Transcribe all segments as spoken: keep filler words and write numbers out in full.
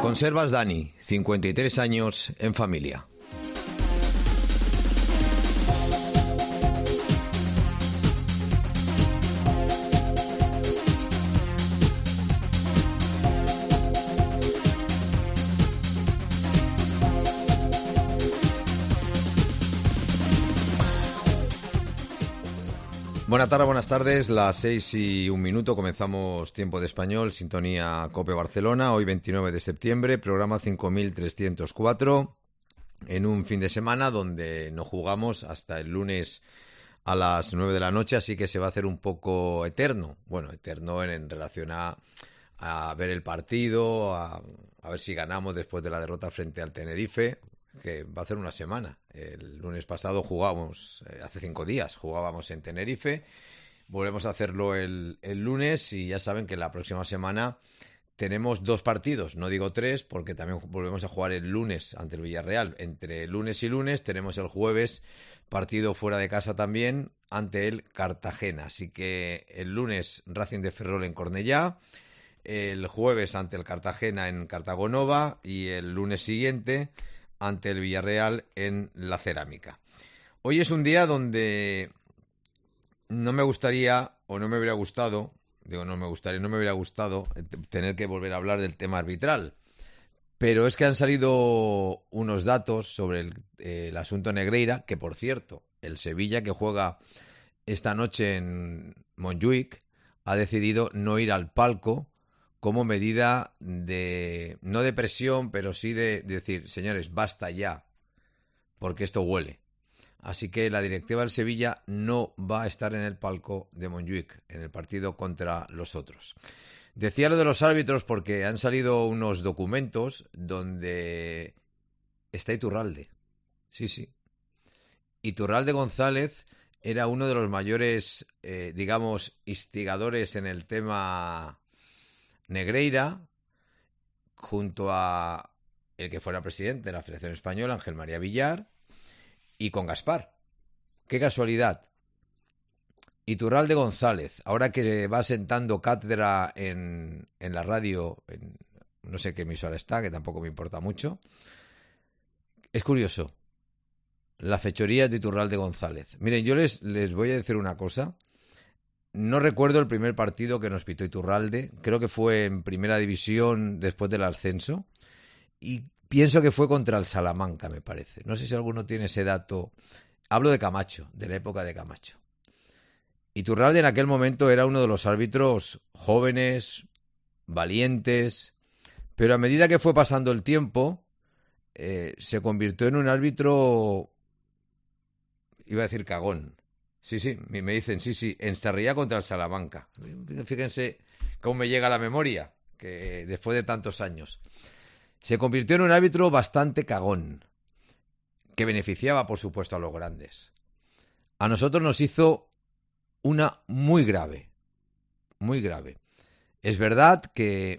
Conservas Dani, cincuenta y tres años, en familia. Buenas tardes, buenas tardes, las seis y un minuto, comenzamos Tiempo de Español, sintonía COPE Barcelona, hoy veintinueve de septiembre, programa cinco mil trescientos cuatro, en un fin de semana donde no jugamos hasta el lunes a las nueve de la noche, así que se va a hacer un poco eterno, bueno, eterno en, en relación a, a ver el partido, a, a ver si ganamos después de la derrota frente al Tenerife, que va a hacer una semana. El lunes pasado jugábamos, eh, hace cinco días, jugábamos en Tenerife, volvemos a hacerlo el, el lunes y ya saben que la próxima semana tenemos dos partidos, no digo tres, porque también volvemos a jugar el lunes ante el Villarreal. Entre lunes y lunes tenemos el jueves partido fuera de casa también ante el Cartagena, así que el lunes Racing de Ferrol en Cornellá, el jueves ante el Cartagena en Cartagonova y el lunes siguiente ante el Villarreal en la Cerámica. Hoy es un día donde no me gustaría, o no me hubiera gustado, digo no me gustaría, no me hubiera gustado tener que volver a hablar del tema arbitral, pero es que han salido unos datos sobre el, eh, el asunto Negreira, que por cierto, el Sevilla, que juega esta noche en Montjuic, ha decidido no ir al palco como medida de, no de presión, pero sí de, de decir, señores, basta ya, porque esto huele. Así que la directiva del Sevilla no va a estar en el palco de Montjuic, en el partido contra los otros. Decía lo de los árbitros porque han salido unos documentos donde está Iturralde. Sí, sí. Iturralde González era uno de los mayores, eh, digamos, instigadores en el tema Negreira, junto a el que fuera presidente de la Federación Española, Ángel María Villar, y con Gaspar. ¡Qué casualidad! Iturralde González, ahora que va sentando cátedra en, en la radio, en, no sé qué emisora está, que tampoco me importa mucho, es curioso, la fechoría de Iturralde González. Miren, yo les, les voy a decir una cosa. No recuerdo el primer partido que nos pitó Iturralde, creo que fue en primera división después del ascenso, y pienso que fue contra el Salamanca, me parece. No sé si alguno tiene ese dato. Hablo de Camacho, de la época de Camacho. Iturralde en aquel momento era uno de los árbitros jóvenes, valientes, pero a medida que fue pasando el tiempo, eh, se convirtió en un árbitro, iba a decir cagón. Sí, sí, me dicen, sí, sí, en Sarriá contra el Salamanca. Fíjense cómo me llega a la memoria, que después de tantos años. Se convirtió en un árbitro bastante cagón, que beneficiaba, por supuesto, a los grandes. A nosotros nos hizo una muy grave, muy grave. Es verdad que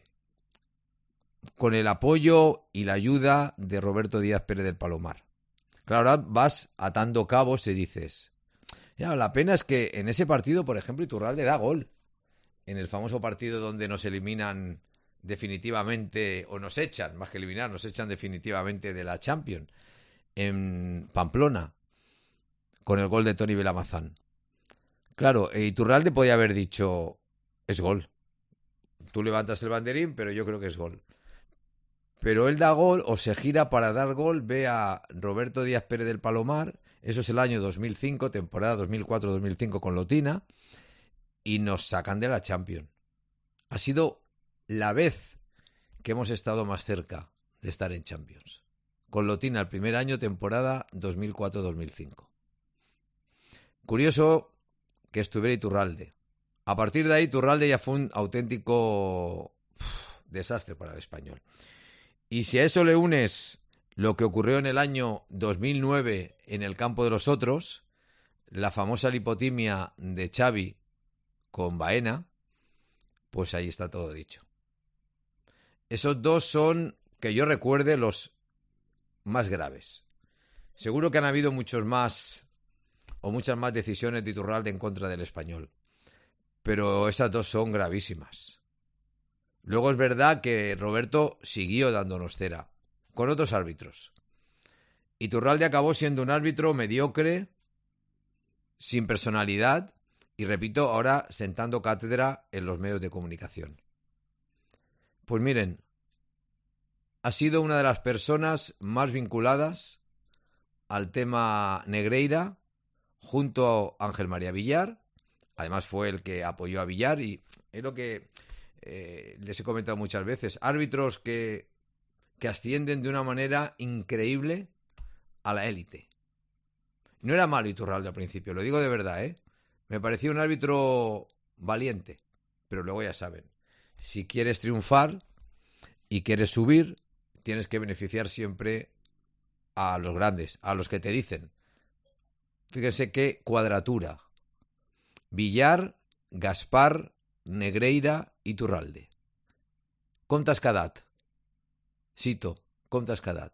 con el apoyo y la ayuda de Roberto Díaz Pérez del Palomar. Claro, ahora vas atando cabos y dices... Ya, la pena es que en ese partido, por ejemplo, Iturralde da gol. En el famoso partido donde nos eliminan definitivamente, o nos echan, más que eliminar, nos echan definitivamente de la Champions, en Pamplona, con el gol de Toni Belamazán. Claro, Iturralde podía haber dicho, es gol. Tú levantas el banderín, pero yo creo que es gol. Pero él da gol, o se gira para dar gol, ve a Roberto Díaz Pérez del Palomar. Eso es el año dos mil cinco, temporada dos mil cuatro dos mil cinco con Lotina, y nos sacan de la Champions. Ha sido la vez que hemos estado más cerca de estar en Champions. Con Lotina, el primer año, temporada dos mil cuatro dos mil cinco. Curioso que estuviera Iturralde. A partir de ahí, Iturralde ya fue un auténtico uf, desastre para el Español. Y si a eso le unes lo que ocurrió en el año dos mil nueve en el campo de los otros, la famosa lipotimia de Xavi con Baena, pues ahí está todo dicho. Esos dos son, que yo recuerde, los más graves. Seguro que han habido muchos más o muchas más decisiones de Iturralde en contra del Español, pero esas dos son gravísimas. Luego es verdad que Roberto siguió dándonos cera, con otros árbitros. Iturralde acabó siendo un árbitro mediocre, sin personalidad, y repito, ahora sentando cátedra en los medios de comunicación. Pues miren, ha sido una de las personas más vinculadas al tema Negreira, junto a Ángel María Villar. Además fue el que apoyó a Villar y es lo que eh, les he comentado muchas veces. Árbitros que, que ascienden de una manera increíble a la élite. No era malo Iturralde al principio, lo digo de verdad, ¿eh? Me parecía un árbitro valiente, pero luego ya saben, si quieres triunfar y quieres subir, tienes que beneficiar siempre a los grandes, a los que te dicen. Fíjense qué cuadratura. Villar, Gaspar, Negreira, Iturralde. Comptes quedat. Cito, comptes quedat.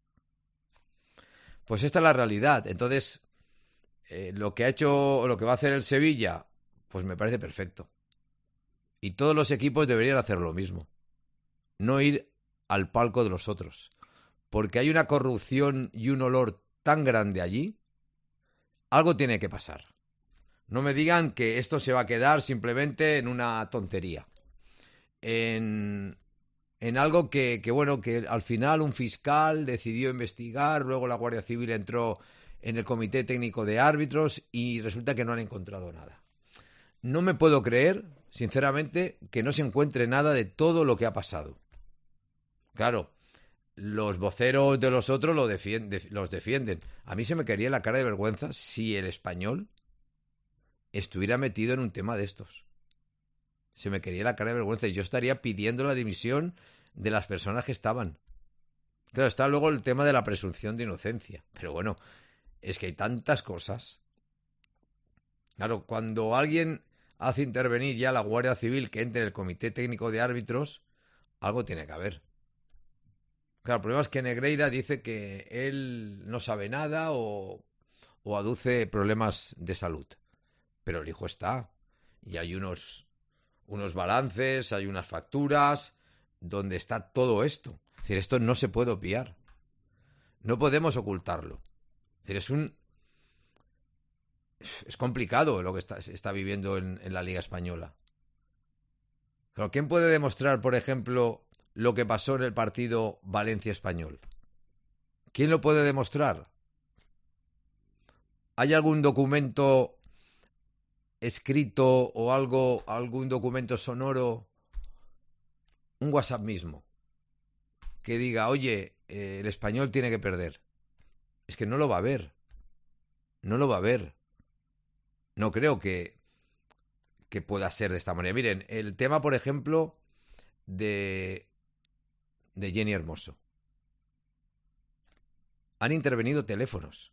Pues esta es la realidad. Entonces, eh, lo que ha hecho, o lo que va a hacer el Sevilla, pues me parece perfecto. Y todos los equipos deberían hacer lo mismo. No ir al palco de los otros. Porque hay una corrupción y un olor tan grande allí, algo tiene que pasar. No me digan que esto se va a quedar simplemente en una tontería. En, en algo que, que, bueno, que al final un fiscal decidió investigar, luego la Guardia Civil entró en el Comité Técnico de Árbitros y resulta que no han encontrado nada. No me puedo creer, sinceramente, que no se encuentre nada de todo lo que ha pasado. Claro, los voceros de los otros lo defiende, los defienden. A mí se me caería la cara de vergüenza si el Español estuviera metido en un tema de estos. Se me caería la cara de vergüenza y yo estaría pidiendo la dimisión de las personas que estaban. Claro, está luego el tema de la presunción de inocencia. Pero bueno, es que hay tantas cosas. Claro, cuando alguien hace intervenir ya la Guardia Civil que entre en el Comité Técnico de Árbitros, algo tiene que haber. Claro, el problema es que Negreira dice que él no sabe nada o, o aduce problemas de salud. Pero el hijo está. Y hay unos, unos balances, hay unas facturas donde está todo esto. Es decir, esto no se puede obviar. No podemos ocultarlo. Es decir, es un... Es complicado lo que está, se está viviendo en, en la Liga Española. Pero ¿quién puede demostrar, por ejemplo, lo que pasó en el partido Valencia-Español? ¿Quién lo puede demostrar? ¿Hay algún documento escrito o algo, algún documento sonoro, un WhatsApp mismo, que diga, oye, eh, el Español tiene que perder? Es que no lo va a haber. No lo va a haber. No creo que, que pueda ser de esta manera. Miren, el tema, por ejemplo, de, de Jenny Hermoso. Han intervenido teléfonos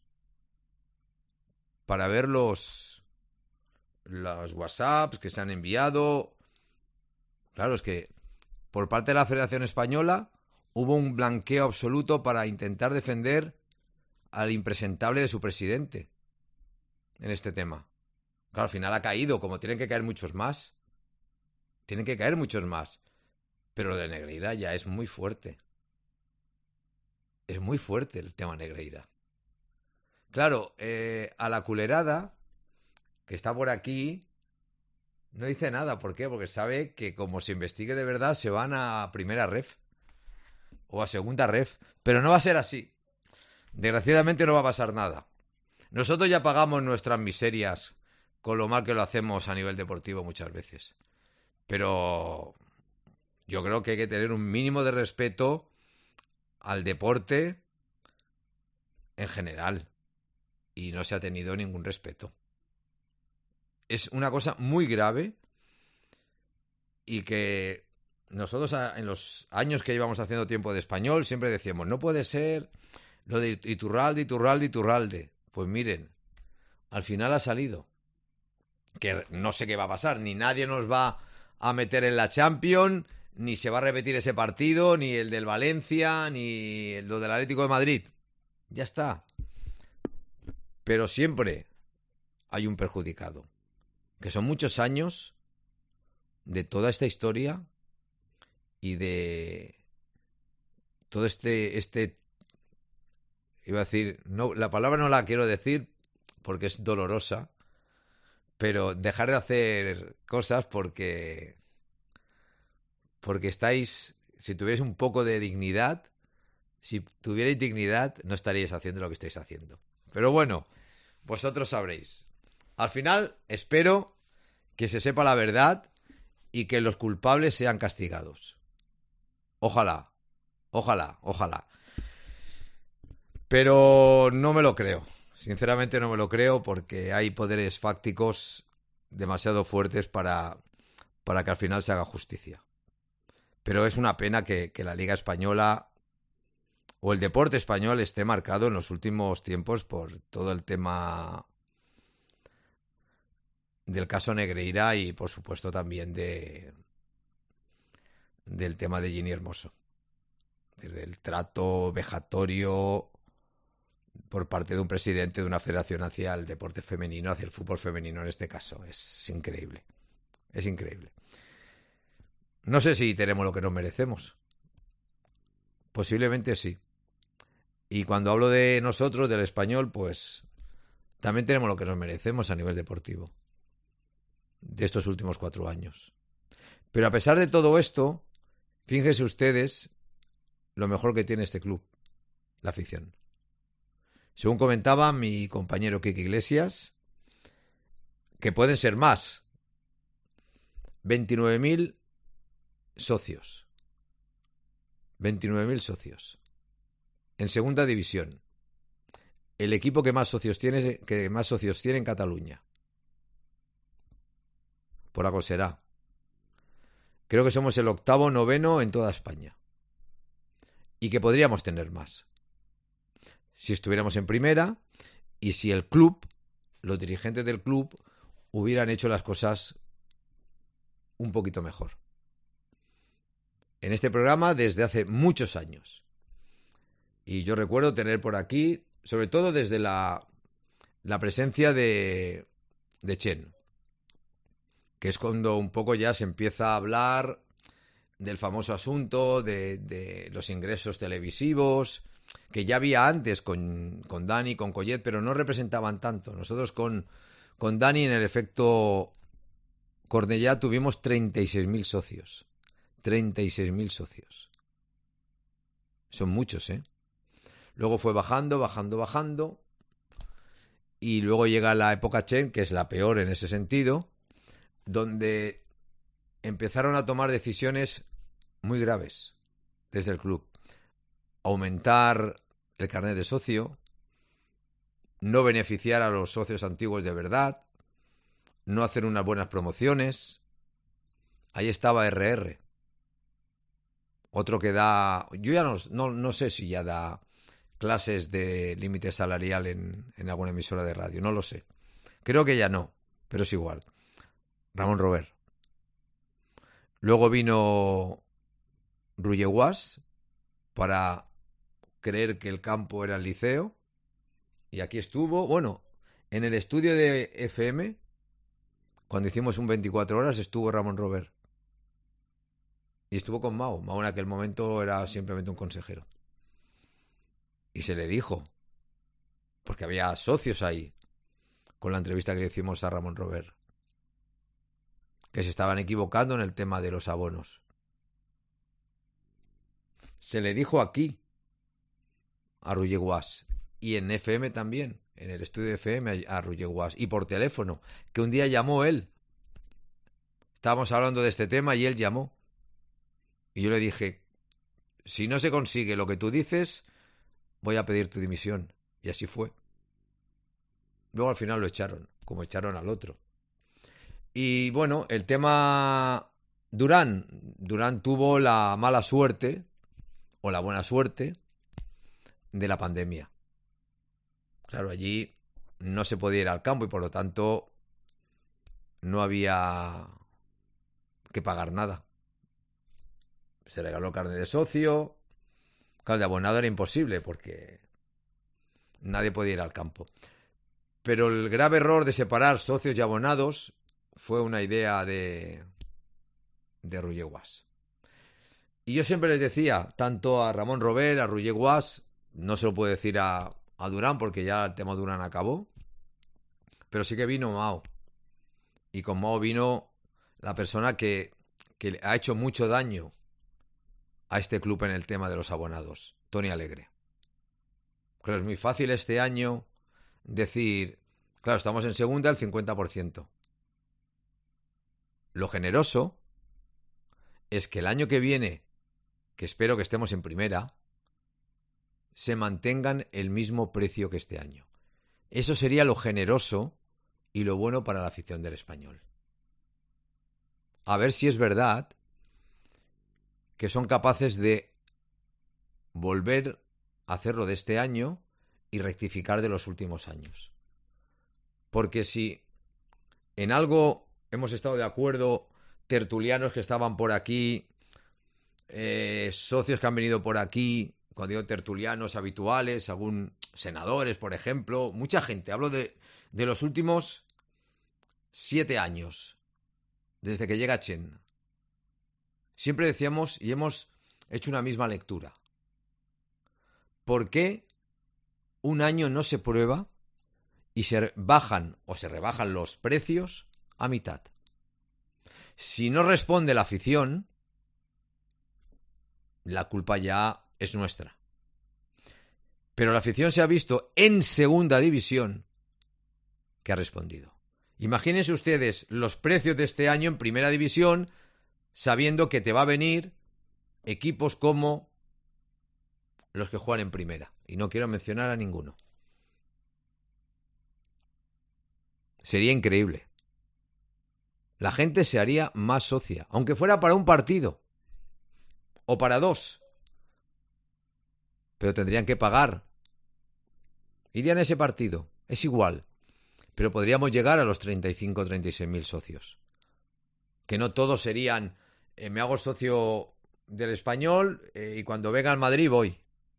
para ver los, los WhatsApps que se han enviado. Claro, es que por parte de la Federación Española hubo un blanqueo absoluto para intentar defender al impresentable de su presidente en este tema. Claro, al final ha caído, como tienen que caer muchos más. Tienen que caer muchos más. Pero lo de Negreira ya es muy fuerte. Es muy fuerte el tema Negreira. Claro, eh, a la culerada, que está por aquí, no dice nada. ¿Por qué? Porque sabe que como se investigue de verdad, se van a primera ref. O a segunda ref. Pero no va a ser así. Desgraciadamente no va a pasar nada. Nosotros ya pagamos nuestras miserias con lo mal que lo hacemos a nivel deportivo muchas veces. Pero yo creo que hay que tener un mínimo de respeto al deporte en general. Y no se ha tenido ningún respeto. Es una cosa muy grave y que nosotros en los años que llevamos haciendo tiempo de español siempre decíamos, no puede ser lo de Iturralde, Iturralde, Iturralde. Pues miren, al final ha salido. Que no sé qué va a pasar, ni nadie nos va a meter en la Champions, ni se va a repetir ese partido, ni el del Valencia, ni lo del Atlético de Madrid. Ya está. Pero siempre hay un perjudicado, que son muchos años de toda esta historia y de todo este, este, iba a decir, no, la palabra no la quiero decir porque es dolorosa, pero dejar de hacer cosas porque, porque estáis, si tuvierais un poco de dignidad, si tuvierais dignidad, no estaríais haciendo lo que estáis haciendo. Pero bueno, vosotros sabréis. Al final, espero que se sepa la verdad y que los culpables sean castigados. Ojalá, ojalá, ojalá. Pero no me lo creo. Sinceramente no me lo creo porque hay poderes fácticos demasiado fuertes para, para que al final se haga justicia. Pero es una pena que, que la Liga Española o el deporte español esté marcado en los últimos tiempos por todo el tema del caso Negreira y por supuesto también de del tema de Ginny Hermoso. Del trato vejatorio por parte de un presidente de una federación hacia el deporte femenino, hacia el fútbol femenino en este caso. Es increíble. Es increíble. No sé si tenemos lo que nos merecemos. Posiblemente sí. Y cuando hablo de nosotros, del español, pues también tenemos lo que nos merecemos a nivel deportivo. De estos últimos cuatro años. Pero a pesar de todo esto, fíjense ustedes lo mejor que tiene este club, la afición. Según comentaba mi compañero Kike Iglesias, que pueden ser más, veintinueve mil socios. veintinueve mil socios. En segunda división. El equipo que más socios tiene, que más socios tiene en Cataluña. Por algo será. Creo que somos el octavo, noveno en toda España. Y que podríamos tener más. Si estuviéramos en primera y si el club, los dirigentes del club, hubieran hecho las cosas un poquito mejor. En este programa desde hace muchos años. Y yo recuerdo tener por aquí, sobre todo desde la, la presencia de, de Chen, que es cuando un poco ya se empieza a hablar del famoso asunto de, de los ingresos televisivos, que ya había antes con, con Dani, con Collet, pero no representaban tanto. Nosotros con, con Dani en el efecto Cornellá tuvimos treinta y seis mil socios. treinta y seis mil socios. Son muchos, ¿eh? Luego fue bajando, bajando, bajando. Y luego llega la época Chen, que es la peor en ese sentido, donde empezaron a tomar decisiones muy graves desde el club. Aumentar el carnet de socio, no beneficiar a los socios antiguos de verdad, no hacer unas buenas promociones. Ahí estaba R R. Otro que da... Yo ya no, no, no sé si ya da clases de límite salarial en, en alguna emisora de radio, no lo sé. Creo que ya no, pero es igual. Ramón Robert. Luego vino Rulleguas para creer que el campo era el liceo. Y aquí estuvo, bueno, en el estudio de F M, cuando hicimos un veinticuatro horas, estuvo Ramón Robert. Y estuvo con Mao. Mao en aquel momento era simplemente un consejero. Y se le dijo, porque había socios ahí, con la entrevista que le hicimos a Ramón Robert, que se estaban equivocando en el tema de los abonos. Se le dijo aquí a Rulleguas y en F M también, en el estudio de F M a Rulleguas y por teléfono, que un día llamó él. Estábamos hablando de este tema y él llamó. Y yo le dije, si no se consigue lo que tú dices, voy a pedir tu dimisión. Y así fue. Luego al final lo echaron, como echaron al otro. Y bueno, el tema Durán. Durán tuvo la mala suerte, o la buena suerte, de la pandemia. Claro, allí no se podía ir al campo y por lo tanto no había que pagar nada. Se regaló carne de socio. Claro, de abonado era imposible porque nadie podía ir al campo. Pero el grave error de separar socios y abonados fue una idea de, de Rulleguas. Y yo siempre les decía, tanto a Ramón Robert, a Roger Guas, no se lo puedo decir a, a Durán porque ya el tema Durán acabó, pero sí que vino Mao. Y con Mao vino la persona que, que ha hecho mucho daño a este club en el tema de los abonados, Tony Alegre. Creo que es muy fácil este año decir, claro, estamos en segunda el cincuenta por ciento. Lo generoso es que el año que viene, que espero que estemos en primera, se mantengan el mismo precio que este año. Eso sería lo generoso y lo bueno para la afición del Español. A ver si es verdad que son capaces de volver a hacerlo de este año y rectificar de los últimos años. Porque si en algo hemos estado de acuerdo, tertulianos que estaban por aquí, eh, socios que han venido por aquí, cuando digo tertulianos habituales, algún senadores, por ejemplo, mucha gente, hablo de, de los últimos siete años, desde que llega Chen. Siempre decíamos, y hemos hecho una misma lectura, ¿por qué un año no se prueba y se bajan o se rebajan los precios a mitad? Si no responde la afición, la culpa ya es nuestra. Pero la afición se ha visto en segunda división que ha respondido. Imagínense ustedes los precios de este año en primera división, sabiendo que te va a venir equipos como los que juegan en primera. Y no quiero mencionar a ninguno. Sería increíble. La gente se haría más socia, aunque fuera para un partido o para dos. Pero tendrían que pagar. Irían a ese partido, es igual. Pero podríamos llegar a los treinta y cinco o treinta y seis mil socios. Que no todos serían, eh, me hago socio del Español eh, y cuando venga al Madrid voy.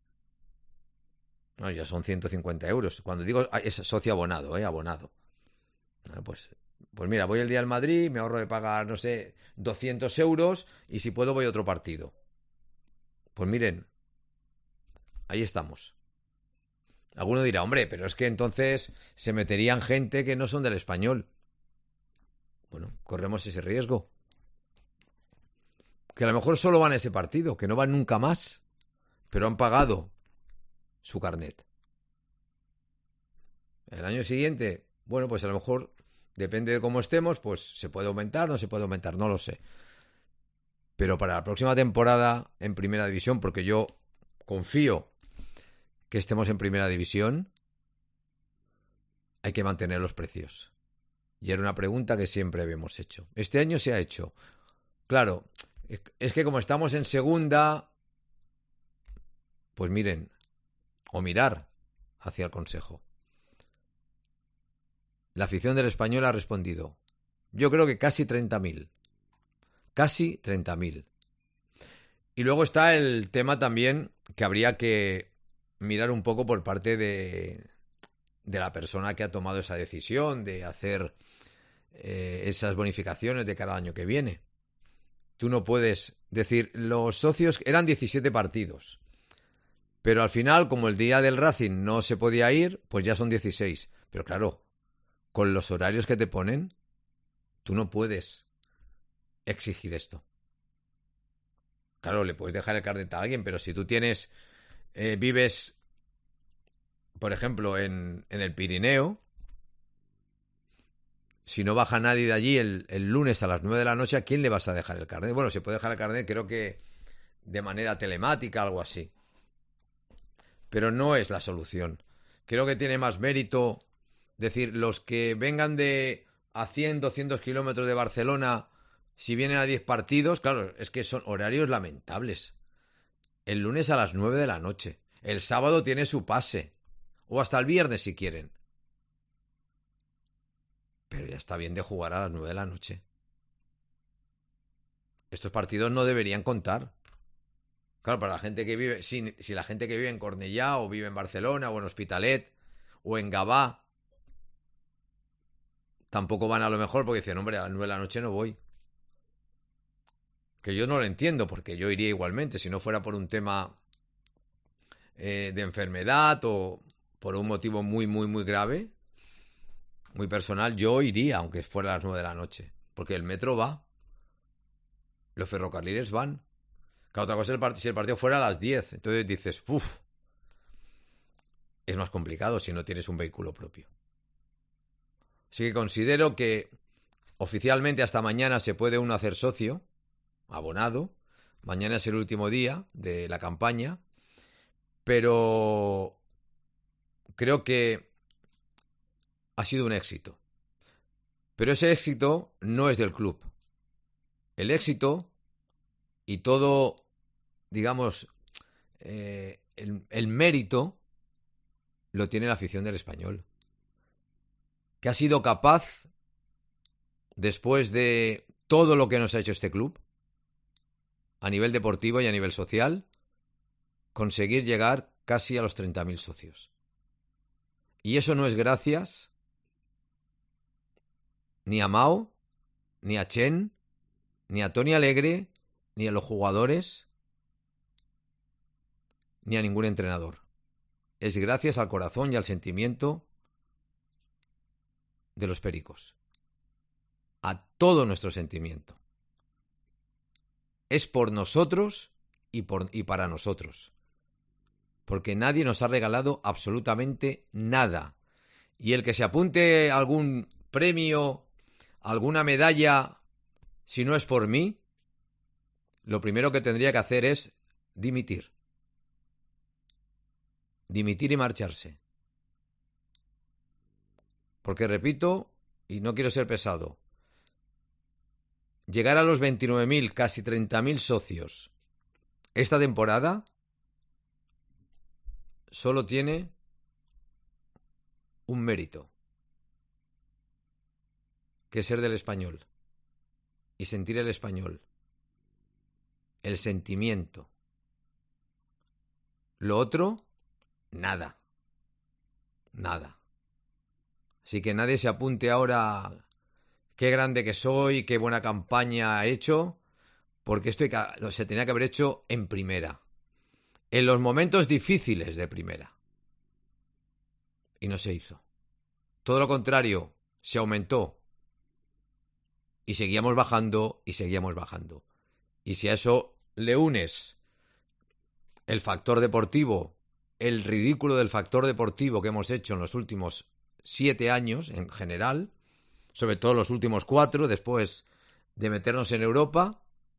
No, ya son ciento cincuenta euros. Cuando digo es socio abonado, eh, abonado. Bueno, pues, pues mira, voy el día al Madrid, me ahorro de pagar, no sé, doscientos euros y si puedo voy a otro partido. Pues miren, ahí estamos. Alguno dirá, hombre, pero es que entonces se meterían gente que no son del Español. Bueno, corremos ese riesgo. Que a lo mejor solo van a ese partido, que no van nunca más, pero han pagado su carnet. El año siguiente, bueno, pues a lo mejor, depende de cómo estemos, pues se puede aumentar, no se puede aumentar, no lo sé. Pero para la próxima temporada en Primera División, porque yo confío que estemos en Primera División, hay que mantener los precios. Y era una pregunta que siempre habíamos hecho. Este año se ha hecho. Claro, es que como estamos en Segunda, pues miren, o mirar hacia el Consejo. La afición del Español ha respondido. Yo creo que casi treinta mil. Casi treinta mil. Y luego está el tema también que habría que mirar un poco por parte de, de la persona que ha tomado esa decisión de hacer eh, esas bonificaciones de cada año que viene. Tú no puedes decir, los socios eran diecisiete partidos, pero al final, como el día del Racing no se podía ir, pues ya son dieciséis. Pero claro, con los horarios que te ponen, tú no puedes exigir esto. Claro, le puedes dejar el carnet a alguien, pero si tú tienes, eh, vives, por ejemplo, en, en el Pirineo, si no baja nadie de allí el, el lunes a las nueve de la noche, ¿a quién le vas a dejar el carnet? Bueno, se puede dejar el carnet, creo que de manera telemática, algo así. Pero no es la solución. Creo que tiene más mérito decir, los que vengan de a cien, doscientos kilómetros de Barcelona, si vienen a diez partidos, claro, es que son horarios lamentables. El lunes a las nueve de la noche. El sábado tiene su pase. O hasta el viernes si quieren. Pero ya está bien de jugar a las nueve de la noche. Estos partidos no deberían contar. Claro, para la gente que vive, si, si la gente que vive en Cornellá o vive en Barcelona o en Hospitalet o en Gavà, tampoco van a lo mejor porque dicen, hombre, a las nueve de la noche no voy. que yo no lo entiendo, porque yo iría igualmente, si no fuera por un tema eh, de enfermedad o por un motivo muy, muy, muy grave, muy personal, yo iría, aunque fuera a las nueve de la noche, porque el metro va, los ferrocarriles van. Cada otra cosa es el part- si el partido fuera a las diez, entonces dices, uff, es más complicado si no tienes un vehículo propio. Así que considero que oficialmente hasta mañana se puede uno hacer socio, abonado. Mañana es el último día de la campaña, pero creo que ha sido un éxito. Pero ese éxito no es del club. El éxito y todo, digamos, eh, el, el mérito lo tiene la afición del Español, que ha sido capaz, después de todo lo que nos ha hecho este club, a nivel deportivo y a nivel social, conseguir llegar casi a los treinta mil socios. Y eso no es gracias ni a Mao, ni a Chen, ni a Tony Alegre, ni a los jugadores, ni a ningún entrenador. Es gracias al corazón y al sentimiento de los pericos. A todo nuestro sentimiento. Es por nosotros y, por, y para nosotros. Porque nadie nos ha regalado absolutamente nada. Y el que se apunte a algún premio, alguna medalla, si no es por mí, lo primero que tendría que hacer es dimitir. Dimitir y marcharse. Porque repito, y no quiero ser pesado, llegar a los veintinueve mil, casi treinta mil socios esta temporada solo tiene un mérito, que es ser del Español y sentir el español, el sentimiento. Lo otro, nada, nada. Así que nadie se apunte ahora, qué grande que soy, qué buena campaña he hecho, porque esto se tenía que haber hecho en primera, en los momentos difíciles de primera. Y no se hizo. Todo lo contrario, se aumentó. Y seguíamos bajando, y seguíamos bajando. Y si a eso le unes el factor deportivo, el ridículo del factor deportivo que hemos hecho en los últimos siete años en general, sobre todo los últimos cuatro, después de meternos en Europa,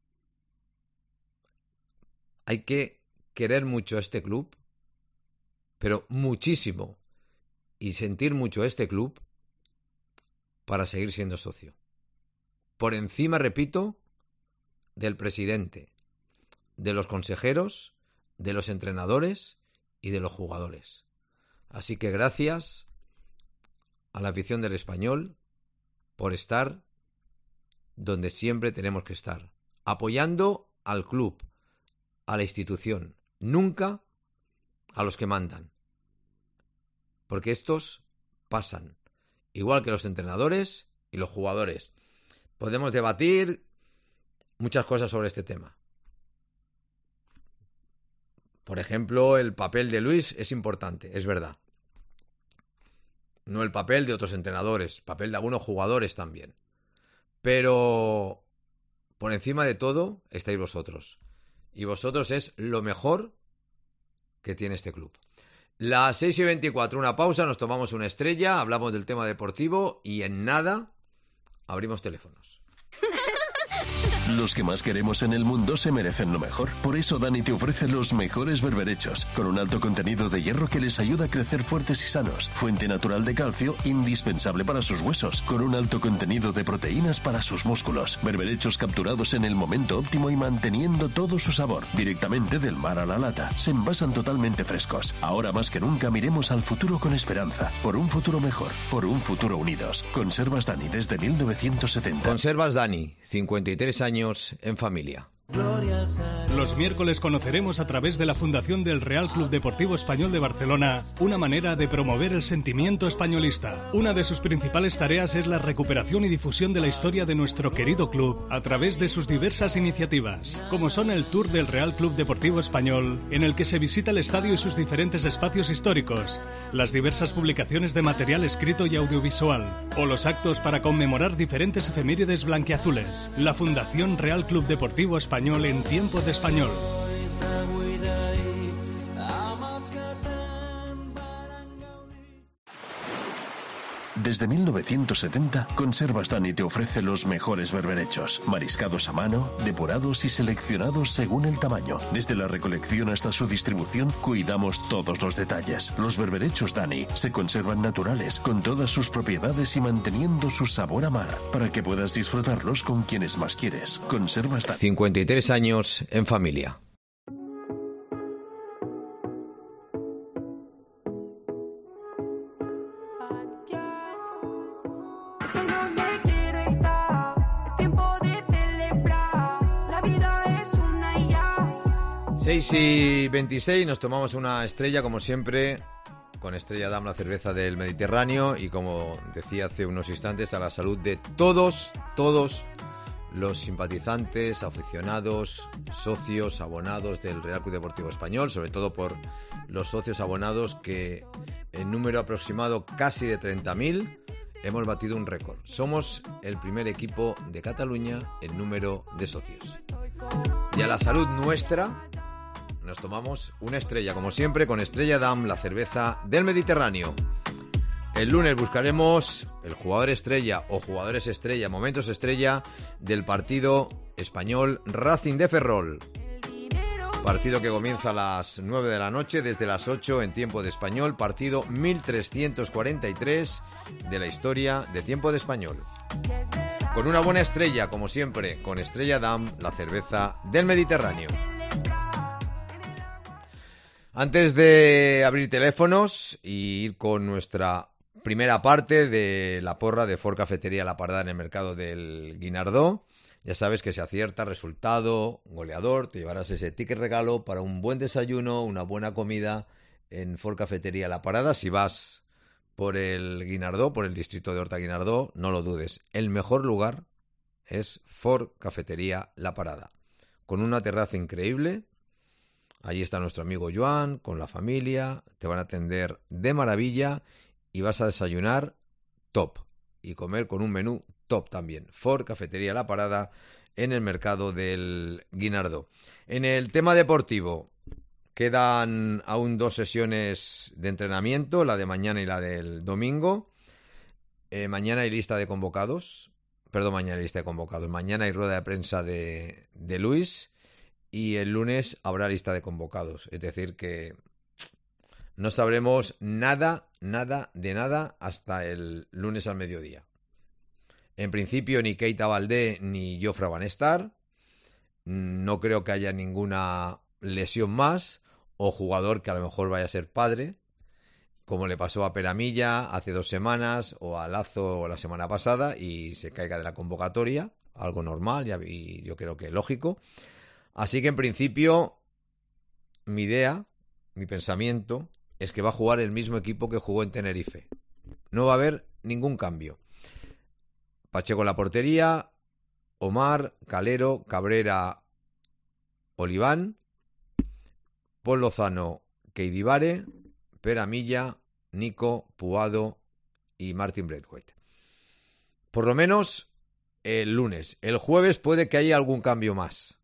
hay que querer mucho a este club, pero muchísimo, y sentir mucho a este club para seguir siendo socio. Por encima, repito, del presidente, de los consejeros, de los entrenadores y de los jugadores. Así que gracias a la afición del Español por estar donde siempre tenemos que estar, apoyando al club, a la institución, nunca a los que mandan, porque estos pasan, igual que los entrenadores y los jugadores. Podemos debatir muchas cosas sobre este tema. Por ejemplo, el papel de Luis es importante, es verdad. No el papel de otros entrenadores, el papel de algunos jugadores también. Pero por encima de todo estáis vosotros. Y vosotros es lo mejor que tiene este club. Las seis y veinticuatro, una pausa, nos tomamos una estrella, hablamos del tema deportivo y en nada abrimos teléfonos. Los que más queremos en el mundo se merecen lo mejor. Por eso Dani te ofrece los mejores berberechos, con un alto contenido de hierro que les ayuda a crecer fuertes y sanos. Fuente natural de calcio, indispensable para sus huesos, con un alto contenido de proteínas para sus músculos. Berberechos capturados en el momento óptimo y manteniendo todo su sabor. Directamente del mar a la lata. Se envasan totalmente frescos. Ahora más que nunca miremos al futuro con esperanza. Por un futuro mejor. Por un futuro unidos. Conservas Dani desde mil novecientos setenta. Conservas Dani, cincuenta y tres años en familia. Los miércoles conoceremos a través de la Fundación del Real Club Deportivo Español de Barcelona una manera de promover el sentimiento españolista. Una de sus principales tareas es la recuperación y difusión de la historia de nuestro querido club a través de sus diversas iniciativas, como son el Tour del Real Club Deportivo Español, en el que se visita el estadio y sus diferentes espacios históricos, las diversas publicaciones de material escrito y audiovisual, o los actos para conmemorar diferentes efemérides blanquiazules. La Fundación Real Club Deportivo Español en tiempo de español. Desde mil novecientos setenta, Conservas Dani te ofrece los mejores berberechos, mariscados a mano, depurados y seleccionados según el tamaño. Desde la recolección hasta su distribución, cuidamos todos los detalles. Los berberechos Dani se conservan naturales, con todas sus propiedades y manteniendo su sabor a mar, para que puedas disfrutarlos con quienes más quieres. Conservas Dani. cincuenta y tres años en familia. seis y veintiséis, nos tomamos una estrella, como siempre, con Estrella Damm, la cerveza del Mediterráneo, y como decía hace unos instantes, a la salud de todos, todos los simpatizantes, aficionados, socios, abonados del Real Club Deportivo Español, sobre todo por los socios abonados que en número aproximado casi de treinta mil hemos batido un récord. Somos el primer equipo de Cataluña en número de socios. Y a la salud nuestra nos tomamos una estrella, como siempre, con Estrella Damm, la cerveza del Mediterráneo. El lunes buscaremos el jugador estrella o jugadores estrella, momentos estrella del partido español Racing de Ferrol. Partido que comienza a las nueve de la noche, desde las ocho en tiempo de español, partido mil trescientos cuarenta y tres de la historia de tiempo de español. Con una buena estrella, como siempre, con Estrella Damm, la cerveza del Mediterráneo. Antes de abrir teléfonos y ir con nuestra primera parte de la porra de Ford Cafetería La Parada en el mercado del Guinardó, ya sabes que si acierta resultado goleador, te llevarás ese ticket regalo para un buen desayuno, una buena comida en Ford Cafetería La Parada. Si vas por el Guinardó, por el distrito de Horta Guinardó, no lo dudes, el mejor lugar es Ford Cafetería La Parada, con una terraza increíble. Allí está nuestro amigo Joan, con la familia, te van a atender de maravilla y vas a desayunar top y comer con un menú top también. Ford Cafetería La Parada en el mercado del Guinardó. En el tema deportivo, quedan aún dos sesiones de entrenamiento, la de mañana y la del domingo. Eh, mañana hay lista de convocados, perdón, mañana hay lista de convocados, mañana hay rueda de prensa de, de Luis. Y el lunes habrá lista de convocados. Es decir, que no sabremos nada, nada de nada hasta el lunes al mediodía. En principio, ni Keita Baldé ni Jofre van a estar. No creo que haya ninguna lesión más o jugador que a lo mejor vaya a ser padre, como le pasó a Peramilla hace dos semanas o a Lazo la semana pasada y se caiga de la convocatoria. Algo normal y yo creo que lógico. Así que en principio mi idea, mi pensamiento es que va a jugar el mismo equipo que jugó en Tenerife. No va a haber ningún cambio. Pacheco en la portería, Omar, Calero, Cabrera, Oliván, Paul Lozano, Keidibare, Peramilla, Nico, Puado y Martin Braithwaite. Por lo menos el lunes. El jueves puede que haya algún cambio más.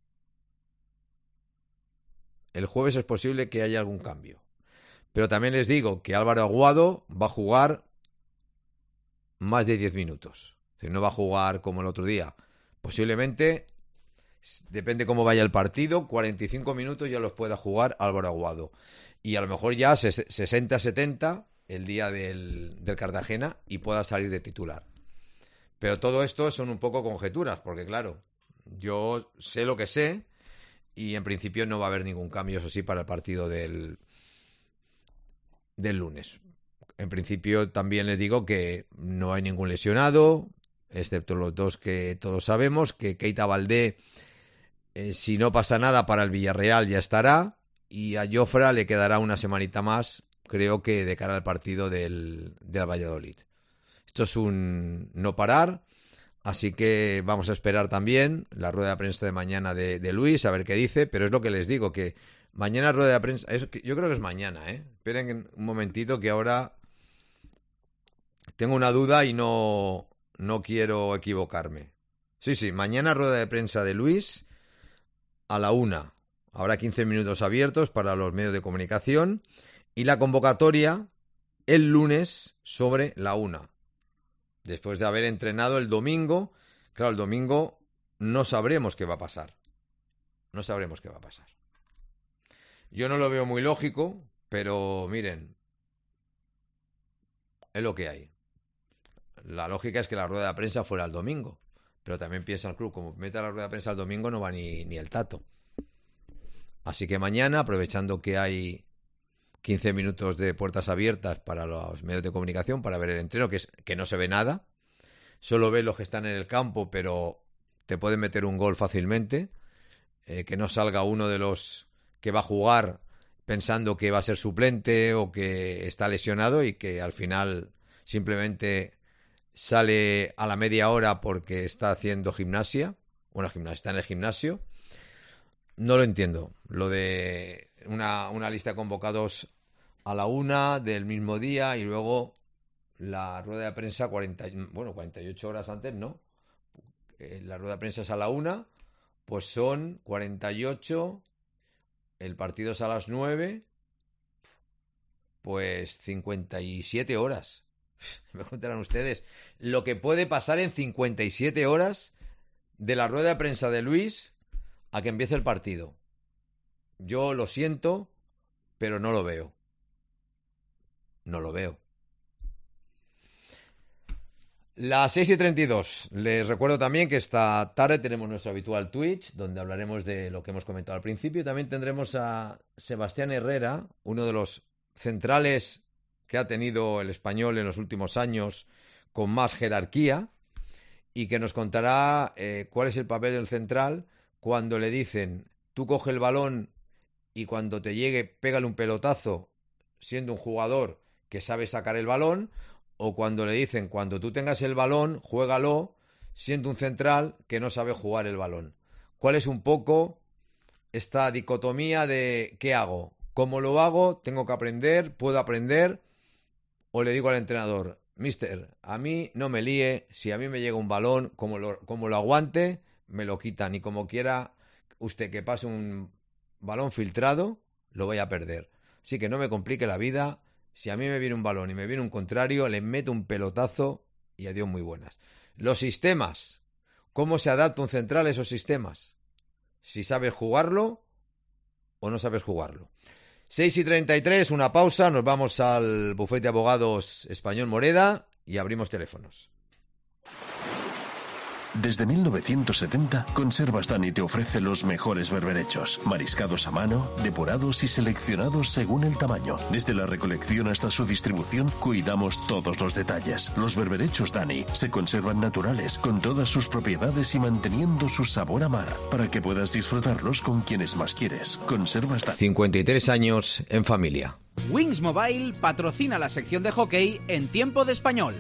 El jueves es posible que haya algún cambio. Pero también les digo que Álvaro Aguado va a jugar más de diez minutos. Es decir, no va a jugar como el otro día. Posiblemente, depende cómo vaya el partido, cuarenta y cinco minutos ya los pueda jugar Álvaro Aguado. Y a lo mejor ya sesenta a setenta el día del, del Cartagena y pueda salir de titular. Pero todo esto son un poco conjeturas, porque claro, yo sé lo que sé. Y en principio no va a haber ningún cambio, eso sí, para el partido del, del lunes. En principio también les digo que no hay ningún lesionado, excepto los dos que todos sabemos, que Keita Baldé Eh, si no pasa nada para el Villarreal ya estará, y a Jofre le quedará una semanita más, creo que de cara al partido del, del Valladolid. Esto es un no parar, así que vamos a esperar también la rueda de prensa de mañana de, de Luis, a ver qué dice, pero es lo que les digo, que mañana rueda de prensa, es, yo creo que es mañana, ¿eh? Esperen un momentito que ahora tengo una duda y no, no quiero equivocarme. Sí, sí, mañana rueda de prensa de Luis a la una. Habrá quince minutos abiertos para los medios de comunicación y la convocatoria el lunes sobre la una. Después de haber entrenado el domingo, claro, el domingo no sabremos qué va a pasar. No sabremos qué va a pasar. Yo no lo veo muy lógico, pero miren, es lo que hay. La lógica es que la rueda de prensa fuera el domingo, pero también piensa el club, como meta la rueda de prensa el domingo no va ni, ni el tato. Así que mañana, aprovechando que hay quince minutos de puertas abiertas para los medios de comunicación, para ver el entreno, que, es, que no se ve nada, solo ven los que están en el campo, pero te pueden meter un gol fácilmente, eh, que no salga uno de los que va a jugar pensando que va a ser suplente o que está lesionado y que al final simplemente sale a la media hora porque está haciendo gimnasia, bueno, gimnasia, está en el gimnasio. No lo entiendo, lo de una, una lista de convocados a la una del mismo día y luego la rueda de prensa cuarenta, bueno, cuarenta y ocho horas antes, ¿no? Eh, la rueda de prensa es a la una, pues son cuarenta y ocho, el partido es a las nueve, pues cincuenta y siete horas. Me contarán ustedes lo que puede pasar en cincuenta y siete horas de la rueda de prensa de Luis a que empiece el partido. Yo lo siento, pero no lo veo. No lo veo. Las seis y treinta y dos. Les recuerdo también que esta tarde tenemos nuestro habitual Twitch, donde hablaremos de lo que hemos comentado al principio. También tendremos a Sebastián Herrera, uno de los centrales que ha tenido el Español en los últimos años con más jerarquía, y que nos contará eh, cuál es el papel del central cuando le dicen, tú coge el balón y cuando te llegue pégale un pelotazo, siendo un jugador que sabe sacar el balón, o cuando le dicen, cuando tú tengas el balón, juégalo, siendo un central que no sabe jugar el balón. ¿Cuál es un poco esta dicotomía de qué hago? ¿Cómo lo hago? ¿Tengo que aprender? ¿Puedo aprender? O le digo al entrenador, mister, a mí no me líe, si a mí me llega un balón, como lo, como lo aguante, me lo quitan, y como quiera usted que pase un balón filtrado, lo voy a perder. Así que no me complique la vida. Si a mí me viene un balón y me viene un contrario, le meto un pelotazo y adiós muy buenas. Los sistemas. ¿Cómo se adapta un central a esos sistemas? Si sabes jugarlo o no sabes jugarlo. seis y treinta y tres, una pausa. Nos vamos al bufete de abogados Español Moreda y abrimos teléfonos. Desde mil novecientos setenta, Conservas Dani te ofrece los mejores berberechos, mariscados a mano, depurados y seleccionados según el tamaño. Desde la recolección hasta su distribución, cuidamos todos los detalles. Los berberechos Dani se conservan naturales, con todas sus propiedades y manteniendo su sabor a mar, para que puedas disfrutarlos con quienes más quieres. Conservas Dani. cincuenta y tres años en familia. Wings Mobile patrocina la sección de hockey en Tiempo de Español.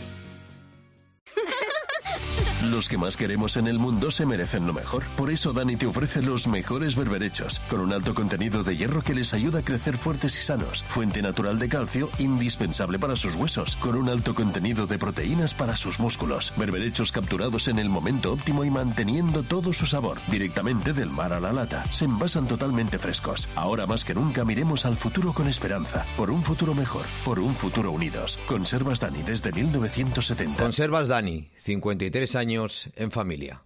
Los que más queremos en el mundo se merecen lo mejor. Por eso Dani te ofrece los mejores berberechos, con un alto contenido de hierro que les ayuda a crecer fuertes y sanos. Fuente natural de calcio, indispensable para sus huesos, con un alto contenido de proteínas para sus músculos. Berberechos capturados en el momento óptimo y manteniendo todo su sabor, directamente del mar a la lata. Se envasan totalmente frescos. Ahora más que nunca miremos al futuro con esperanza. Por un futuro mejor, por un futuro unidos. Conservas Dani desde mil novecientos setenta. Conservas Dani, cincuenta y tres años en familia.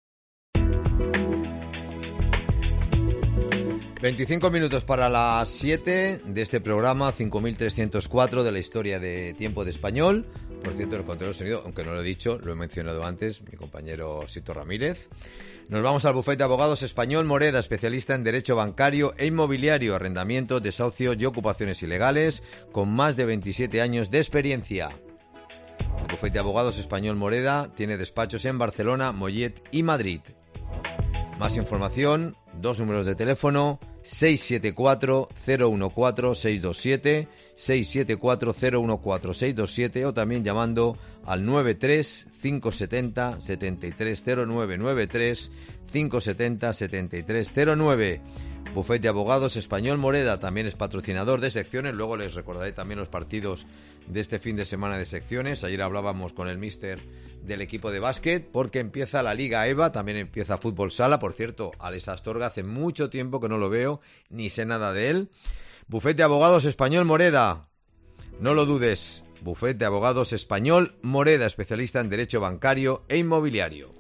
veinticinco minutos para las siete de este programa cinco mil trescientos cuatro de la historia de Tiempo de Español. Por cierto, el control de sonido, aunque no lo he dicho, lo he mencionado antes, mi compañero Sito Ramírez. Nos vamos al bufete de abogados Español Moreda, especialista en derecho bancario e inmobiliario, arrendamiento, desahucio y ocupaciones ilegales, con más de veintisiete años de experiencia. El bufete de abogados Español Moreda tiene despachos en Barcelona, Mollet y Madrid. Más información, dos números de teléfono, seis siete cuatro cero uno cuatro seis dos siete, seis siete cuatro cero uno cuatro seis dos siete o también llamando al nueve tres cinco siete cero siete tres cero nueve, nueve tres cinco siete cero siete tres cero nueve. Bufete de Abogados Español Moreda también es patrocinador de secciones. Luego les recordaré también los partidos de este fin de semana de secciones. Ayer hablábamos con el míster del equipo de básquet porque empieza la Liga EVA, también empieza Fútbol Sala. Por cierto, Alex Astorga hace mucho tiempo que no lo veo, ni sé nada de él. Bufete de Abogados Español Moreda, no lo dudes. Bufete de Abogados Español Moreda, especialista en derecho bancario e inmobiliario.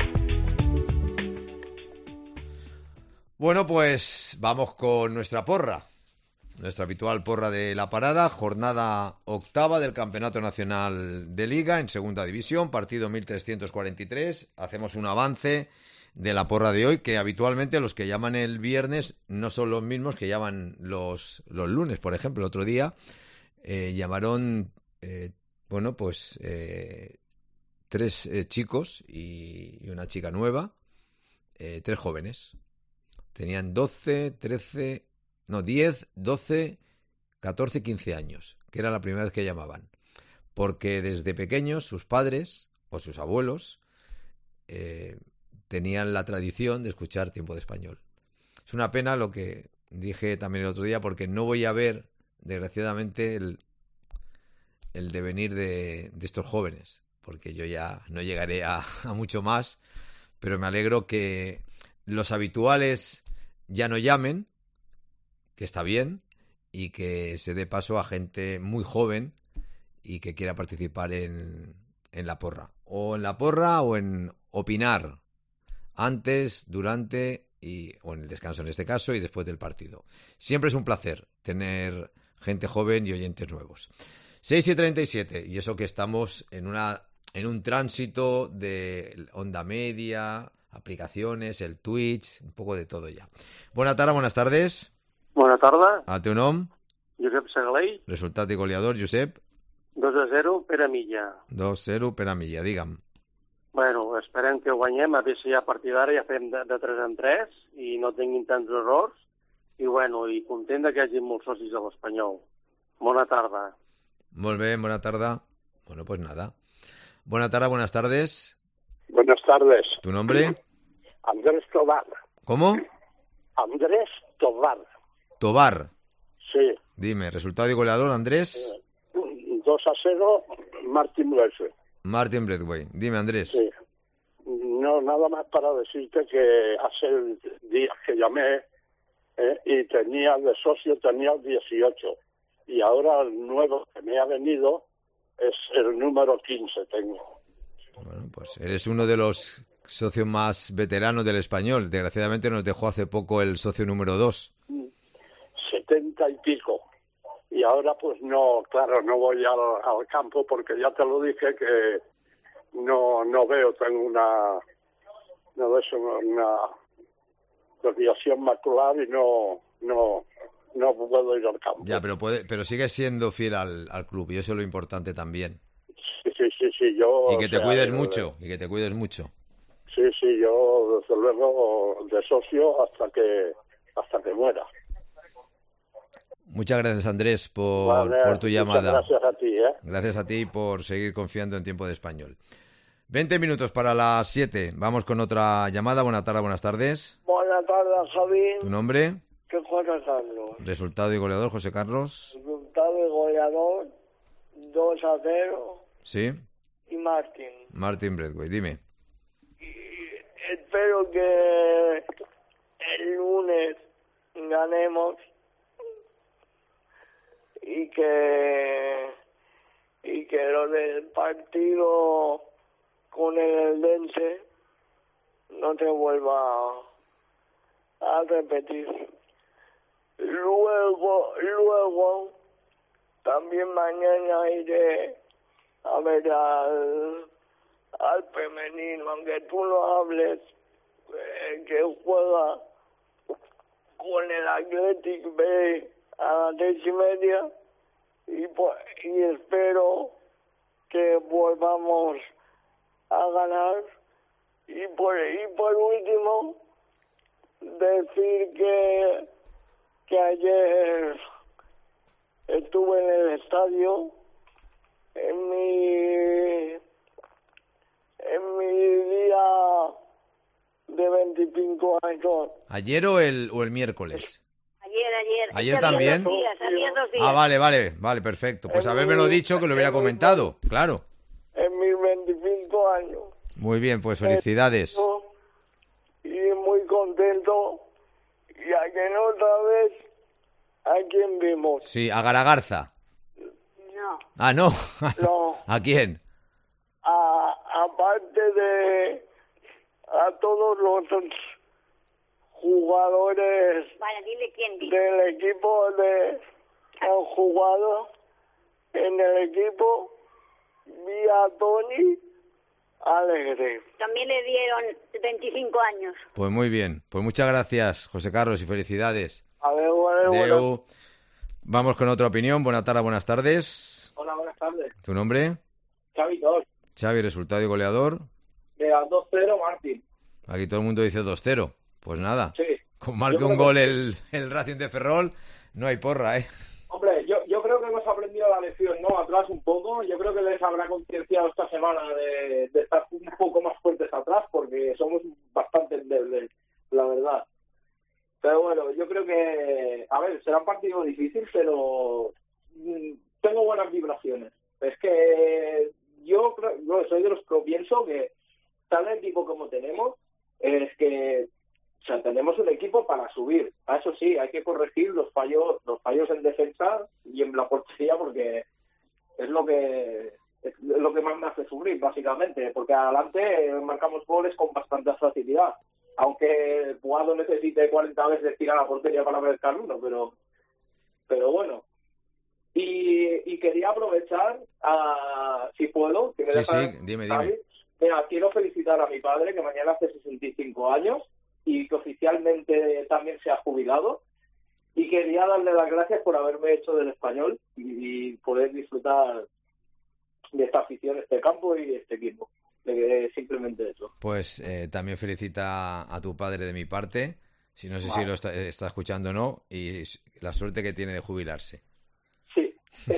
Bueno, pues vamos con nuestra porra. Nuestra habitual porra de la parada, jornada octava del Campeonato Nacional de Liga en Segunda División, partido mil trescientos cuarenta y tres. Hacemos un avance de la porra de hoy, que habitualmente los que llaman el viernes no son los mismos que llaman los, los lunes. Por ejemplo, el otro día eh, llamaron, eh, bueno, pues eh, tres eh, chicos y, y una chica nueva, eh, tres jóvenes. Tenían doce, trece, no, diez, doce, catorce, quince años, que era la primera vez que llamaban. Porque desde pequeños sus padres o sus abuelos eh, tenían la tradición de escuchar Tiempo de Español. Es una pena lo que dije también el otro día, porque no voy a ver, desgraciadamente, el, el devenir de, de estos jóvenes, porque yo ya no llegaré a, a mucho más, pero me alegro que los habituales ya no llamen, que está bien, y que se dé paso a gente muy joven y que quiera participar en, en la porra. O en la porra o en opinar antes, durante y, o en el descanso en este caso y después del partido. Siempre es un placer tener gente joven y oyentes nuevos. seis y treinta y siete, y eso que estamos en, una, en un tránsito de onda media, aplicaciones, el Twitch, un poco de todo ya. Buena tarda, buenas tardes. Bona tarda. A teu nom? Josep Segalei. Resultat i goleador, Josep? dos a zero per a Milla. dos a zero per a Milla, digue'm. Bueno, esperem que guanyem, a veure si a partir d'ara ja fem de, de tres en tres i no tinguin tants errors. I bueno, i content que hi hagi molts socis de l'Espanyol. Bona tarda. Molt bé, bona tarda. Bueno, pues nada. Buena tarda, buenas tardes. Buenas tardes. ¿Tu nombre? Andrés Tobar. ¿Cómo? Andrés Tobar. Tobar. Sí. Dime, resultado y goleador, Andrés. dos a cero, Martin Bledway. Martin Bledway. Dime, Andrés. Sí. No, nada más para decirte que hace días que llamé eh, y tenía de socio, tenía el dieciocho. Y ahora el nuevo que me ha venido es el número quince tengo. Bueno, pues eres uno de los socios más veteranos del Español. Desgraciadamente nos dejó hace poco el socio número dos. setenta y pico. Y ahora pues no, claro, no voy al, al campo porque ya te lo dije que no no veo, tengo una no de eso, una desviación macular y no no no puedo ir al campo. Ya, pero puede, pero sigues siendo fiel al, al club y eso es lo importante también. Sí, sí, sí, sí, yo... Y que te o sea, cuides el, mucho, y que te cuides mucho. Sí, sí, yo desde luego de socio hasta que hasta que muera. Muchas gracias, Andrés, por, Vale, por tu llamada. Gracias a ti, ¿eh? Gracias a ti por seguir confiando en Tiempo de Español. veinte minutos para las siete. Vamos con otra llamada. Buenas tardes, buenas tardes. Buenas tardes, Javi. ¿Tu nombre? ¿Qué José Carlos? Resultado y goleador, José Carlos. Resultado de goleador dos a cero Sí. y Martín. Martin Bledway, dime. Y espero que el lunes ganemos y que y que lo del partido con el Eldense no se vuelva a repetir. Luego, luego, también mañana iré a ver al, al femenino, aunque tú no hables, eh, que juega con el Athletic B a las seis y media y, pues, y espero que volvamos a ganar y por, y por último decir que, que ayer estuve en el estadio en mi en mi día de veinticinco años. ¿Ayer o el, o el miércoles? Ayer, ayer. ¿Ayer Ayer también? Dos días, ayer dos días. Ah, vale, vale, vale, perfecto. Pues En habérmelo mi- dicho que lo hubiera en mi- comentado, claro. En mis veinticinco años. Muy bien, pues felicidades. Y muy contento. Y a que no sabes a quién vimos. Sí, a Garagarza. No. Ah, no. No. ¿A quién? A, aparte de a todos los jugadores Vale, dile quién vi. del equipo de que han jugado en el equipo, vi a Tony Alegre. También le dieron veinticinco años. Pues muy bien. Pues muchas gracias, José Carlos, y felicidades. Adeu, adeu, adeu. Deu. Vamos con otra opinión. Buenas tardes, buenas tardes. Hola, buenas tardes. ¿Tu nombre? Xavi dos. Xavi, resultado y goleador. Mira, dos cero, Martín. Aquí todo el mundo dice dos cero. Pues nada. Sí. Con marque Yo un creo gol que- el, el Racing de Ferrol, no hay porra, ¿eh? Hombre, yo, yo creo que hemos aprendido la lección, ¿no? Atrás un poco. Yo creo que les habrá concienciado esta semana de, de estar un poco más fuertes atrás, porque somos bastante endebles, la verdad. Pero bueno, yo creo que, a ver, será un partido difícil, pero mm, tengo buenas vibraciones. Es que yo creo, no, soy de los que pienso que tal equipo como tenemos, es que, o sea, tenemos un equipo para subir. A eso sí, hay que corregir los fallos, los fallos en defensa y en la portería, porque es lo que es lo que más me hace sufrir, básicamente, porque adelante marcamos goles con bastante facilidad, aunque el jugador necesite cuarenta veces tirar a la portería para marcar uno, pero pero bueno. Y, y quería aprovechar, a, si puedo, que me Sí, dejan, sí, dime, Xavi. dime. Mira, quiero felicitar a mi padre, que mañana hace sesenta y cinco años y que oficialmente también se ha jubilado. Y quería darle las gracias por haberme hecho del Español y, y poder disfrutar de esta afición, este campo y este equipo. De, simplemente eso. Pues eh, también felicita a tu padre de mi parte. Si no sé Vale. si lo está, está escuchando o no. Y la suerte que tiene de jubilarse. Sí.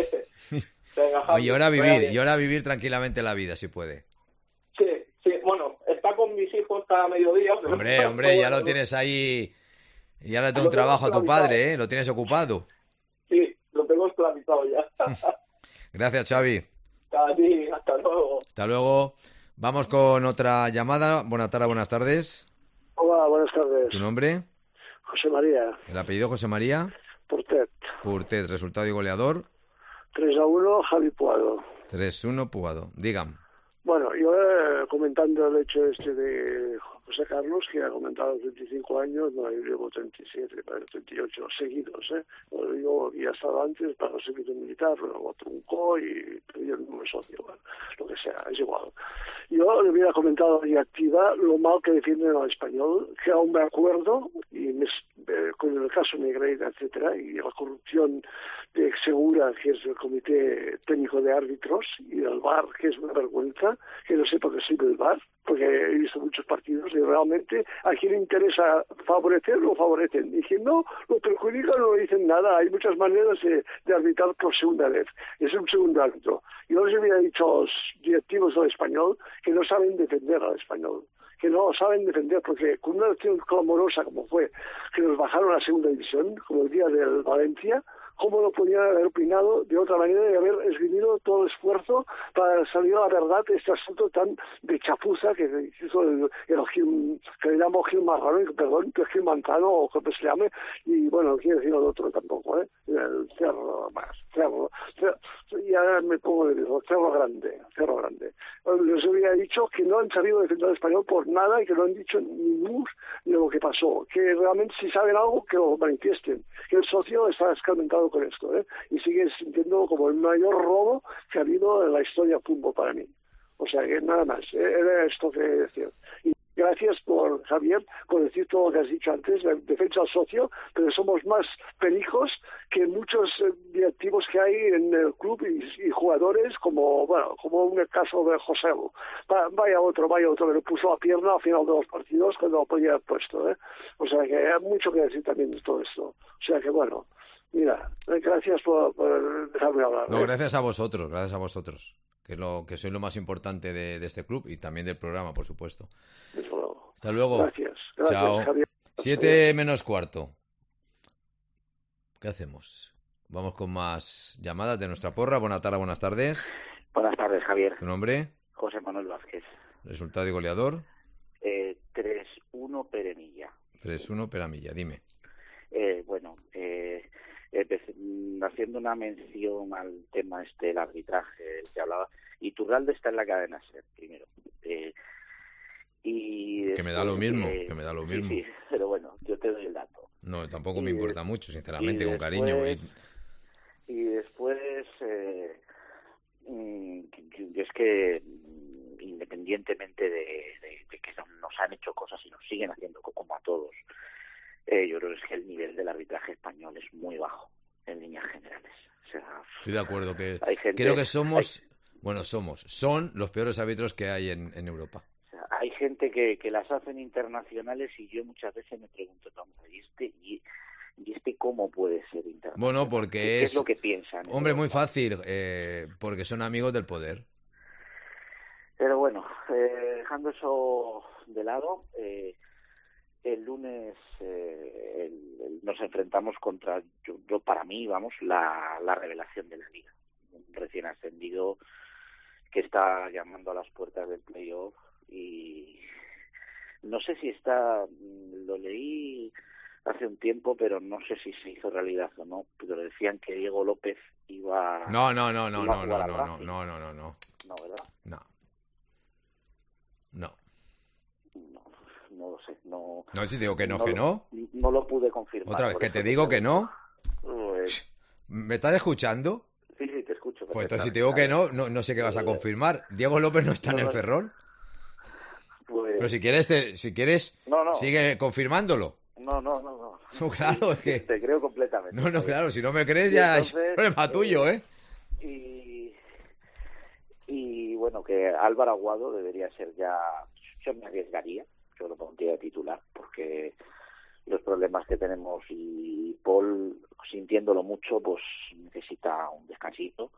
Venga, Javi, Y ahora que vaya vivir, bien. y ahora vivir tranquilamente la vida, si puede. Sí, sí, bueno, está con mis hijos cada mediodía. pero- Hombre, hombre, ya lo tienes ahí. Y ahora te Lo un tengo trabajo a tu esclavizado. padre, ¿eh? Lo tienes ocupado. Sí, lo tengo esclavizado ya. Gracias, Xavi. A ti, hasta luego. Hasta luego. Vamos con otra llamada. Buenas tardes, buenas tardes. Hola, buenas tardes. ¿Tu nombre? José María, ¿El apellido José María? Portet. Purtet, resultado y goleador. tres a uno, Javi Puado. tres uno, Puado. Digan. Bueno, yo eh, comentando el hecho este de José Carlos, que ha comentado veinticinco años, no, yo llevo treinta y siete, treinta y ocho seguidos, ¿eh? Lo digo, ya estaba antes para el servicio militar, luego truncó y perdió el número socio, bueno, lo que sea, es igual. Yo le hubiera comentado y activa lo mal que defienden al español, que aún me acuerdo, y me, eh, con el caso Negreira, etcétera, y la corrupción de Segura, que es el Comité Técnico de Árbitros, y el V A R, que es una vergüenza, que no sepa que sirve el V A R, porque he visto muchos partidos y realmente a quien interesa favorecer lo favorecen, y quien no lo perjudica no le dicen nada. Hay muchas maneras de, de arbitrar por segunda vez, es un segundo árbitro. Yo les había dicho a los directivos del español que no saben defender al español, que no saben defender, porque con una acción clamorosa como fue que nos bajaron a la segunda división, como el día del Valencia, ¿cómo no podían haber opinado de otra manera y haber esgrimido todo el esfuerzo para salir a la verdad de este asunto tan de chapuza que hizo el, el Gil, que le llamo Gil Marrano, perdón, el Gil Manzano o como se llame, y bueno, no quiero decir el otro tampoco, ¿eh? El Cerro, más, Cerro, cerro ya me pongo nervioso, Cerro Grande, Cerro Grande. Les había dicho que no han sabido defender al español por nada y que no han dicho ni mus de lo que pasó, que realmente si saben algo que lo manifiesten, que el socio está escarmentado con esto, ¿eh? Y sigue sintiendo como el mayor robo que ha habido en la historia fútbol para mí. O sea que nada más, ¿eh? Era esto que decía. Y gracias por, Javier, por decir todo lo que has dicho antes, la defensa al socio, pero somos más perijos que muchos eh, directivos que hay en el club y, y jugadores, como bueno, como en el caso de José. Va, vaya otro, vaya otro, que le puso la pierna al final de los partidos cuando lo podía haber puesto, ¿eh? O sea que hay mucho que decir también de todo esto. O sea que bueno, mira, gracias por, por dejarme hablar. No, ¿eh? gracias a vosotros, gracias a vosotros. Que es lo que sois lo más importante de, de este club y también del programa, por supuesto. Desde luego. Hasta luego. Gracias. Gracias, Chao. Javier. Siete menos cuarto. ¿Qué hacemos? Vamos con más llamadas de nuestra porra. Buenas tardes, buenas tardes. Buenas tardes, Javier. ¿Tu nombre? José Manuel Vázquez. ¿Resultado y goleador? Eh, tres uno Peremilla. tres uno Peramilla, dime. Eh, bueno, eh, empecé, haciendo una mención al tema este del arbitraje del que hablaba. Iturralde está en la cadena SER, primero. Eh, y que me da lo mismo, eh, que me da lo sí, mismo. Sí, pero bueno, yo te doy el dato. No, tampoco y me de, importa mucho, sinceramente, con después, cariño. Y, y después, eh, es que independientemente de, de, de que nos han hecho cosas y nos siguen haciendo como a todos, eh, yo creo que es que el nivel del arbitraje español es muy bajo en líneas generales. O sea, estoy de acuerdo que hay gente, creo que somos, hay, bueno, somos, son los peores árbitros que hay en, en Europa. O sea, hay gente que, que las hacen internacionales y yo muchas veces me pregunto, ¿y este, y, y este cómo puede ser internacional? Bueno, porque ¿Qué es, es lo que piensan? Hombre, muy fácil, eh, porque son amigos del poder. Pero bueno, eh, dejando eso de lado, eh, el lunes eh, el, el, nos enfrentamos contra, yo, yo para mí, vamos, la, la revelación de la liga. Un recién ascendido que está llamando a las puertas del playoff y no sé si está, lo leí hace un tiempo, pero no sé si se hizo realidad o no, pero decían que Diego López iba No, no, no, no, iba no, a no, jugar no, al no, Racing. no, no, no, no. No, ¿verdad? No. No. No, no lo sé, no. No, si te digo que no, no que no. No lo pude confirmar. Otra vez, por que eso te digo te que no. Pues, ¿Me estás escuchando? sí, sí, te escucho. Pues entonces si te digo que no, no, no sé qué vas a confirmar. Diego López no está No, en el no. Ferrol. Pues, Pero si quieres, te- si quieres, no, no. sigue confirmándolo. No, no, no, no. No, claro, es que... Te creo completamente. No, no, claro, si no me crees Y ya entonces, es problema tuyo, ¿eh? Y, y bueno, que Álvaro Aguado debería ser ya... Yo me arriesgaría, yo lo pondría de titular, porque los problemas que tenemos y Paul, sintiéndolo mucho, pues necesita un descansito.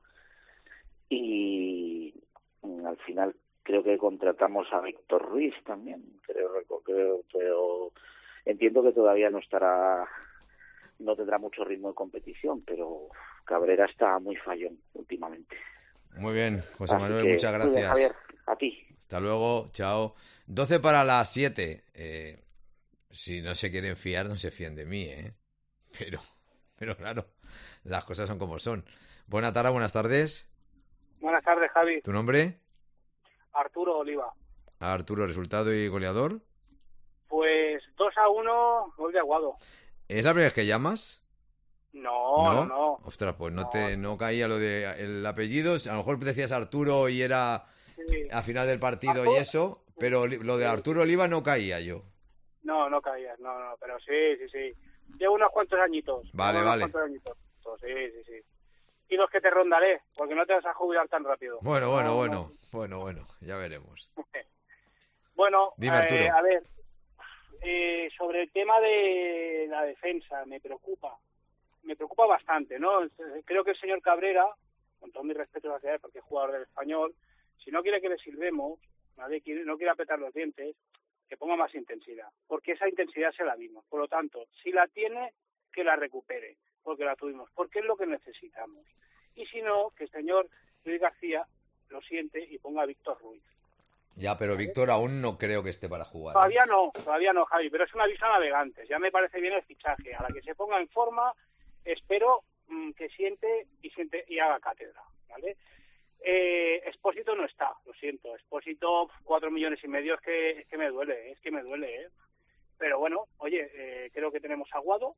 Y al final creo que contratamos a Víctor Ruiz también, creo, creo, pero entiendo que todavía no estará, no tendrá mucho ritmo de competición, pero Cabrera está muy fallón últimamente. Muy bien, José Así Manuel, que, muchas muy bien, gracias. Javier, a ti. Hasta luego, chao. doce para las siete. Eh, si no se quieren fiar, no se fíen de mí, ¿eh? Pero, pero claro, las cosas son como son. Buenas tardes, buenas tardes. Buenas tardes, Javi. ¿Tu nombre? Arturo Oliva. Arturo, resultado y goleador. Pues dos a uno, gol de Aguado. ¿Es la primera vez que llamas? No, no, no. Ostras, pues no, te no caía lo de el apellido. A lo mejor decías Arturo y era Sí. a final del partido Arturo. y eso, pero li- lo de Arturo Oliva no caía yo. No, no caías, no, no, pero sí, sí, sí. Llevo unos cuantos añitos. Vale, Llevo unos vale. cuantos añitos. Sí, sí, sí. Y los que te rondaré, porque no te vas a jubilar tan rápido. Bueno, bueno, No, bueno, no. bueno, bueno, ya veremos. Bueno, Dime, eh, Arturo. a ver, eh, sobre el tema de la defensa, me preocupa. Me preocupa bastante, ¿no? Creo que el señor Cabrera, con todo mi respeto hacia él, porque es jugador del Español, si no quiere que le silbemos, ¿vale? Quiere- no quiere apretar los dientes, que ponga más intensidad, porque esa intensidad se la dimos. Por lo tanto, si la tiene, que la recupere, porque la tuvimos, porque es lo que necesitamos. Y si no, que el señor Luis García lo siente y ponga a Víctor Ruiz. Ya, pero Víctor aún no creo que esté para jugar. ¿eh? Todavía no, todavía no, Javi, pero es una aviso a navegantes. Ya me parece bien el fichaje. A la que se ponga en forma, espero mmm, que siente y siente y haga cátedra, ¿vale? Eh, Expósito no está, lo siento. Expósito, cuatro millones y medio, es que, es que me duele, es que me duele, ¿eh? Pero bueno, oye, eh, creo que tenemos Aguado.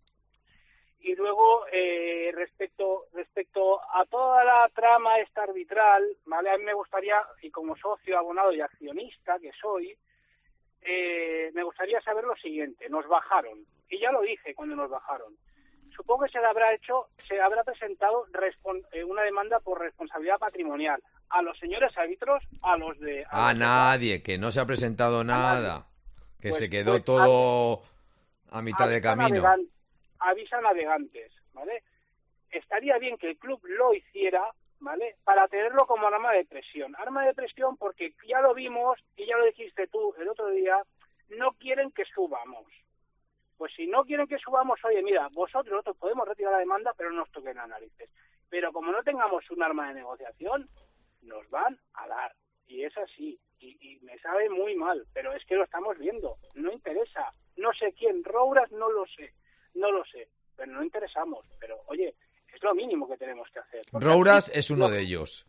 Y luego, eh, respecto respecto a toda la trama esta arbitral, ¿vale? A mí me gustaría, y como socio, abonado y accionista que soy, eh, me gustaría saber lo siguiente. Nos bajaron, y ya lo dije cuando nos bajaron. Supongo que se le habrá hecho, se habrá presentado respon- eh, una demanda por responsabilidad patrimonial a los señores árbitros, a los de... A, a nadie, que no se ha presentado nada, que Pues- se quedó pues, todo a mitad de avisa camino. navegan- avisa navegantes, ¿vale? Estaría bien que el club lo hiciera, ¿vale? Para tenerlo como arma de presión. Arma de presión porque ya lo vimos, y ya lo dijiste tú el otro día, no quieren que subamos. Pues si no quieren que subamos, oye, mira, vosotros nosotros podemos retirar la demanda, pero no nos toquen las narices. Pero como no tengamos un arma de negociación, nos van a dar. Y es así. Y, y me sabe muy mal, pero es que lo estamos viendo. No interesa. No sé quién. Rouras no lo sé. No lo sé. Pero no interesamos. Pero, oye, es lo mínimo que tenemos que hacer. Porque Rouras aquí- es uno de ellos.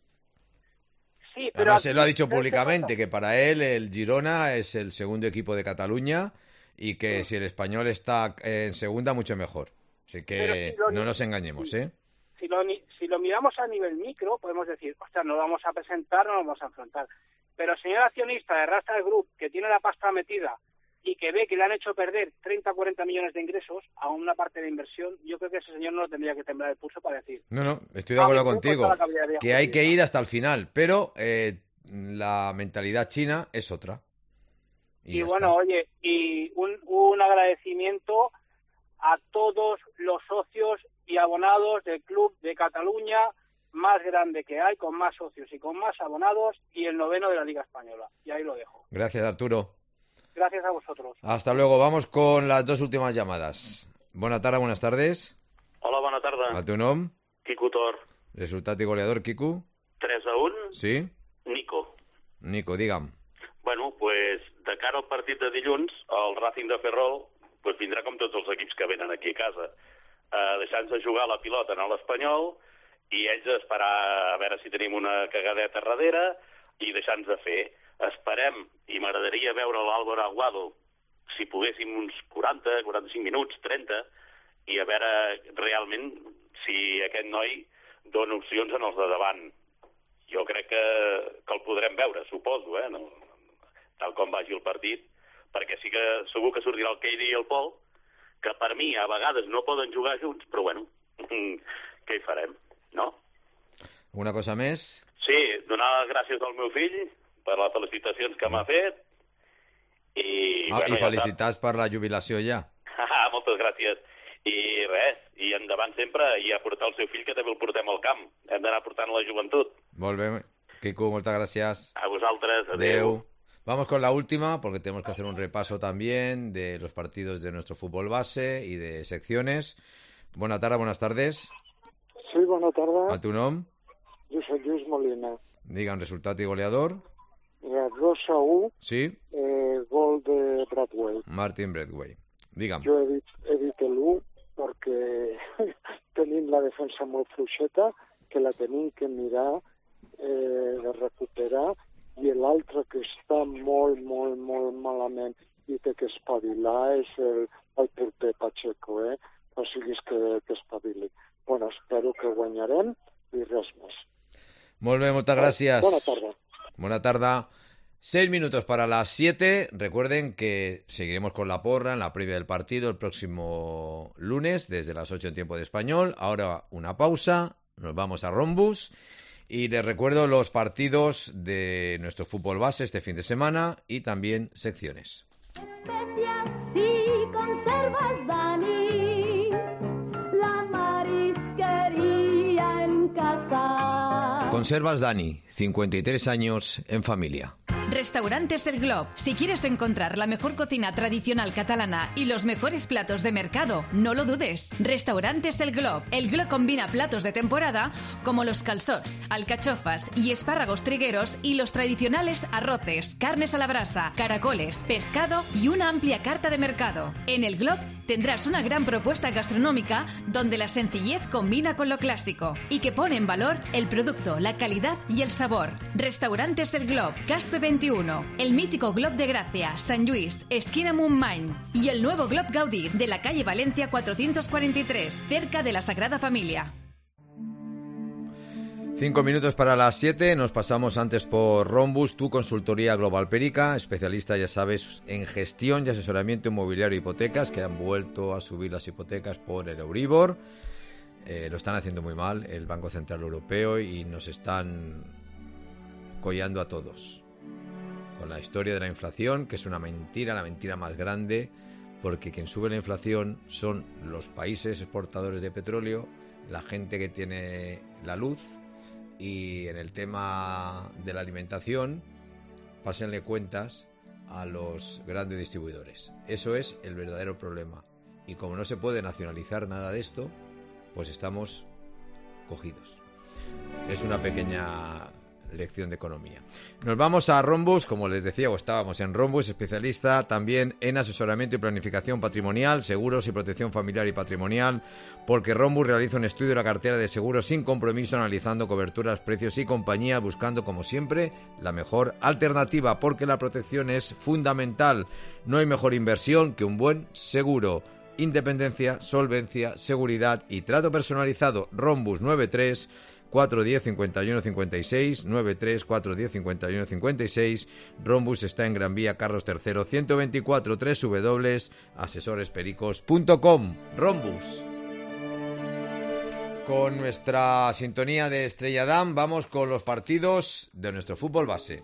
Sí, pero Además, aquí- se lo ha dicho ¿sabes qué públicamente, pasa? que para él el Girona es el segundo equipo de Cataluña y que si el Español está en segunda, mucho mejor. Así Pero que si lo- no nos engañemos, ¿eh? Si lo, ni- si lo miramos a nivel micro, podemos decir, ostras, no lo vamos a presentar, no lo vamos a afrontar. Pero el señor accionista de Rasta Group, que tiene la pasta metida y que ve que le han hecho perder treinta o cuarenta millones de ingresos a una parte de inversión, yo creo que ese señor no lo tendría que temblar el pulso para decir. No, no, estoy de acuerdo Ah, pues, contigo, pues, toda la caballería que hay jurídica. que ir hasta el final, pero eh, la mentalidad china es otra. Y, ya bueno, oye, y un, un agradecimiento a todos los socios y abonados del Club de Cataluña, más grande que hay, con más socios y con más abonados, y el noveno de la Liga Española. Y ahí lo dejo. Gracias, Arturo. Gracias a vosotros. Hasta luego, vamos con las dos últimas llamadas. Bona tarda, buenas tardes. Hola, bona tarda. El teu nom? Quico Tor. Resultat i goleador, Quico? tres a un, Sí? Nico. Nico, digue'm. Bueno, pues, de cara al partit de dilluns, el Racing de Ferrol pues, vindrà com tots els equips que venen aquí a casa, eh, deixant-se jugar la pilota en l'Espanyol i ells esperar a veure si tenim una cagadeta darrere i deixar-nos de fer. Esperem, i m'agradaria veure l'Álvaro Aguado, si poguéssim uns quaranta, quaranta-cinc minuts, trenta, i a veure realment si aquest noi dona opcions en els de davant. Jo crec que, que el podrem veure, suposo, eh? No, tal com vagi el partit, perquè sí que segur que sortirà el Keidi i el Pol, que per mi a vegades no poden jugar junts, però bueno, què hi farem, no? Una cosa més? Sí, donar les gràcies al meu fill per les felicitacions que m'ha fet i, Ah, bueno, I ja felicitats per la jubilació ja. està. Moltes gràcies. I res, i endavant sempre, i a portar el seu fill, que també el portem al camp. Hem d'anar portant la joventut. Molt bé. Quico, moltes gràcies. A vosaltres, adeu. Adeu. Vamos con la última, porque tenemos que hacer un repaso también de los partidos de nuestro fútbol base y de secciones. Buenas tardes, buenas tardes. Sí, bona tarda. A tu nom? Jo soc Lluís Molina. Diga un resultat i goleador. Mira, dos a u, Sí, eh, gol de Bradway. Martin Bradway. Digue'm. Jo he dit, he dit l'u perquè tenim la defensa molt fluixeta, que la tenim que mirar eh, de recuperar, i l'altre que està molt, molt, molt malament i té que espavilar és el, el porter Pacheco, eh? O sigui, és que, que espavili. Bueno, espero que guanyarem i res més. Molt bé, muchas gracias. Buena tarde. Buena tarde. Seis minutos para las siete. Recuerden que seguiremos con la porra en la previa del partido el próximo lunes desde las ocho en tiempo de español. Ahora una pausa, nos vamos a Rombus y les recuerdo los partidos de nuestro fútbol base este fin de semana y también secciones. Especias y conservas, Dani, la marisquería en casa. Conservas Dani, cincuenta y tres años en familia. Restaurantes El Glob. Si quieres encontrar la mejor cocina tradicional catalana y los mejores platos de mercado, no lo dudes. Restaurantes El Glob. El Glob combina platos de temporada como los calçots, alcachofas y espárragos trigueros y los tradicionales arroces, carnes a la brasa, caracoles, pescado y una amplia carta de mercado. En El Glob tendrás una gran propuesta gastronómica donde la sencillez combina con lo clásico y que pone en valor el producto, la calidad y el sabor. Restaurantes El Glob, Caspe veintiuno, el mítico Glob de Gracia, San Luis, esquina Montmany y el nuevo Glob Gaudí de la calle Valencia cuatrocientos cuarenta y tres, cerca de la Sagrada Familia. Cinco minutos para las siete, nos pasamos antes por Rhombus, tu consultoría Global Perica, especialista, ya sabes, en gestión y asesoramiento inmobiliario e hipotecas, que han vuelto a subir las hipotecas por el Euribor. Eh, lo están haciendo muy mal el Banco Central Europeo y nos están collando a todos con la historia de la inflación, que es una mentira, la mentira más grande, porque quien sube la inflación son los países exportadores de petróleo, la gente que tiene la luz. Y en el tema de la alimentación, pásenle cuentas a los grandes distribuidores. Eso es el verdadero problema. Y como no se puede nacionalizar nada de esto, pues estamos cogidos. Es una pequeña lección de economía. Nos vamos a Rhombus, como les decía, o estábamos en Rhombus, especialista también en asesoramiento y planificación patrimonial, seguros y protección familiar y patrimonial, porque Rhombus realiza un estudio de la cartera de seguros sin compromiso, analizando coberturas, precios y compañía, buscando, como siempre, la mejor alternativa, porque la protección es fundamental. No hay mejor inversión que un buen seguro. Independencia, solvencia, seguridad y trato personalizado. Rhombus nueve tres cuatro uno cero cincuenta y uno cincuenta y seis, nueve tres cuatro uno cero cincuenta y uno cincuenta y seis. Rhombus está en Gran Vía Carlos tercero ciento veinticuatro, doble u doble u doble u punto asesores pericos punto com. Rhombus. Con nuestra sintonía de Estrella Damm vamos con los partidos de nuestro fútbol base.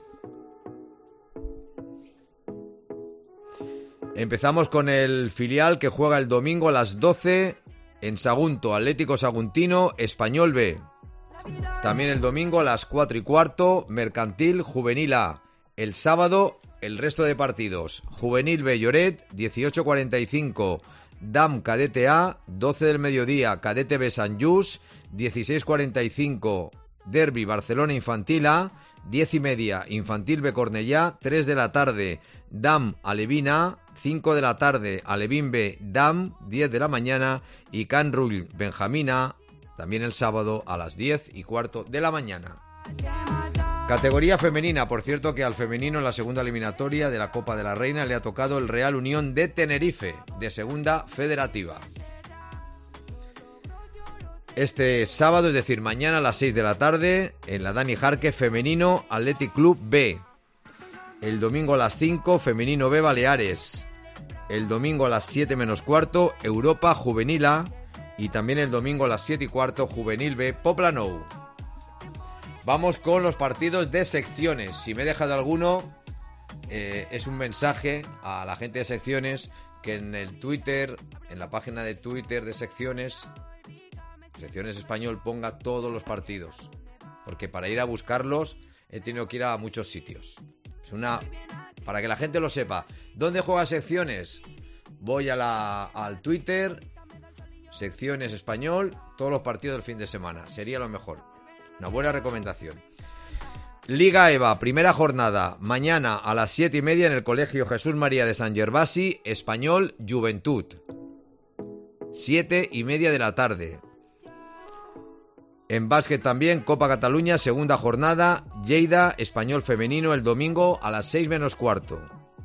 Empezamos con el filial que juega el domingo a las doce en Sagunto, Atlético Saguntino, Español B. También el domingo a las cuatro y cuarto, Mercantil, Juvenil A. El sábado, el resto de partidos. Juvenil B, Lloret, dieciocho cuarenta y cinco. Damm, Cadete A, doce del mediodía. Cadete B, Sant Just, dieciséis cuarenta y cinco. Derbi, Barcelona Infantil A, diez y media. Infantil B, Cornellá, tres de la tarde. Damm, Alevín A, cinco de la tarde. Alevín B, Damm, diez de la mañana. Y Can Rull, Benjamín A, también el sábado a las diez y cuarto de la mañana. Categoría femenina, por cierto que al femenino en la segunda eliminatoria de la Copa de la Reina le ha tocado el Real Unión de Tenerife, de segunda federativa. Este sábado, es decir, mañana a las seis de la tarde, en la Dani Jarque, femenino Athletic Club B. El domingo a las cinco, femenino B, Baleares. El domingo a las siete menos cuarto, Europa Juvenil A. Y también el domingo a las siete y cuarto, Juvenil B, Poplanou. Vamos con los partidos de secciones. Si me he dejado alguno, eh, es un mensaje a la gente de secciones que en el Twitter, en la página de Twitter de secciones, Secciones Español, ponga todos los partidos. Porque para ir a buscarlos he tenido que ir a muchos sitios. Es una... Para que la gente lo sepa. ¿Dónde juega secciones? Voy a la, al Twitter... Secciones Español, todos los partidos del fin de semana. Sería lo mejor. Una buena recomendación. Liga E V A, primera jornada. Mañana a las siete y media en el Colegio Jesús María de San Gervasi, Español Juventud. Siete y media de la tarde. En básquet también, Copa Cataluña, segunda jornada. Lleida, Español femenino, el domingo a las seis menos cuarto.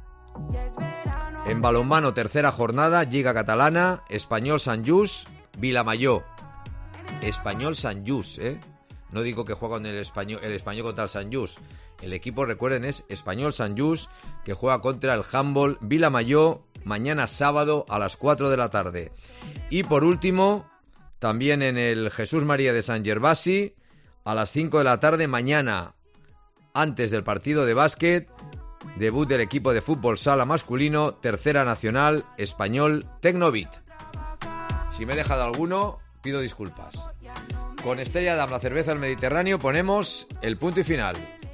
En balonmano, tercera jornada, Lliga Catalana, Español Sant Just, Vilamayó. Español Sant Just, ¿eh? No digo que juega con el Español, el Español contra el Sant Just. El equipo, recuerden, es Español Sant Just, que juega contra el Handball Vilamayó, mañana sábado a las cuatro de la tarde. Y por último, también en el Jesús María de San Gervasi, a las cinco de la tarde, mañana, antes del partido de básquet, debut del equipo de fútbol sala masculino, tercera nacional, Español Tecnovit. Si me he dejado alguno, pido disculpas. Con Estrella Damm, la cerveza del Mediterráneo, ponemos el punto y final.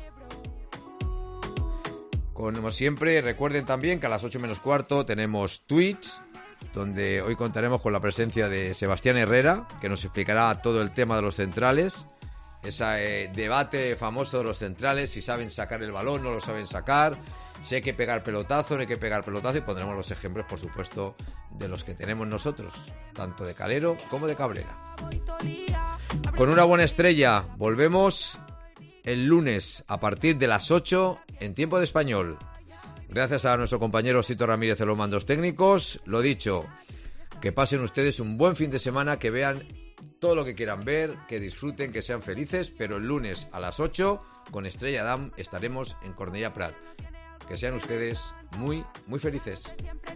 Como siempre, recuerden también que a las ocho menos cuarto tenemos Twitch, donde hoy contaremos con la presencia de Sebastián Herrera, que nos explicará todo el tema de los centrales. Ese eh, debate famoso de los centrales, si saben sacar el balón, no lo saben sacar, si hay que pegar pelotazo, no hay que pegar pelotazo, y pondremos los ejemplos, por supuesto, de los que tenemos nosotros, tanto de Calero como de Cabrera. Con una buena estrella, volvemos el lunes a partir de las ocho en tiempo de español. Gracias a nuestro compañero Sito Ramírez de los mandos técnicos. Lo dicho, que pasen ustedes un buen fin de semana, que vean todo lo que quieran ver, que disfruten, que sean felices, pero el lunes a las ocho con Estrella Damm estaremos en Cornellà Prat. Que sean ustedes muy, muy felices.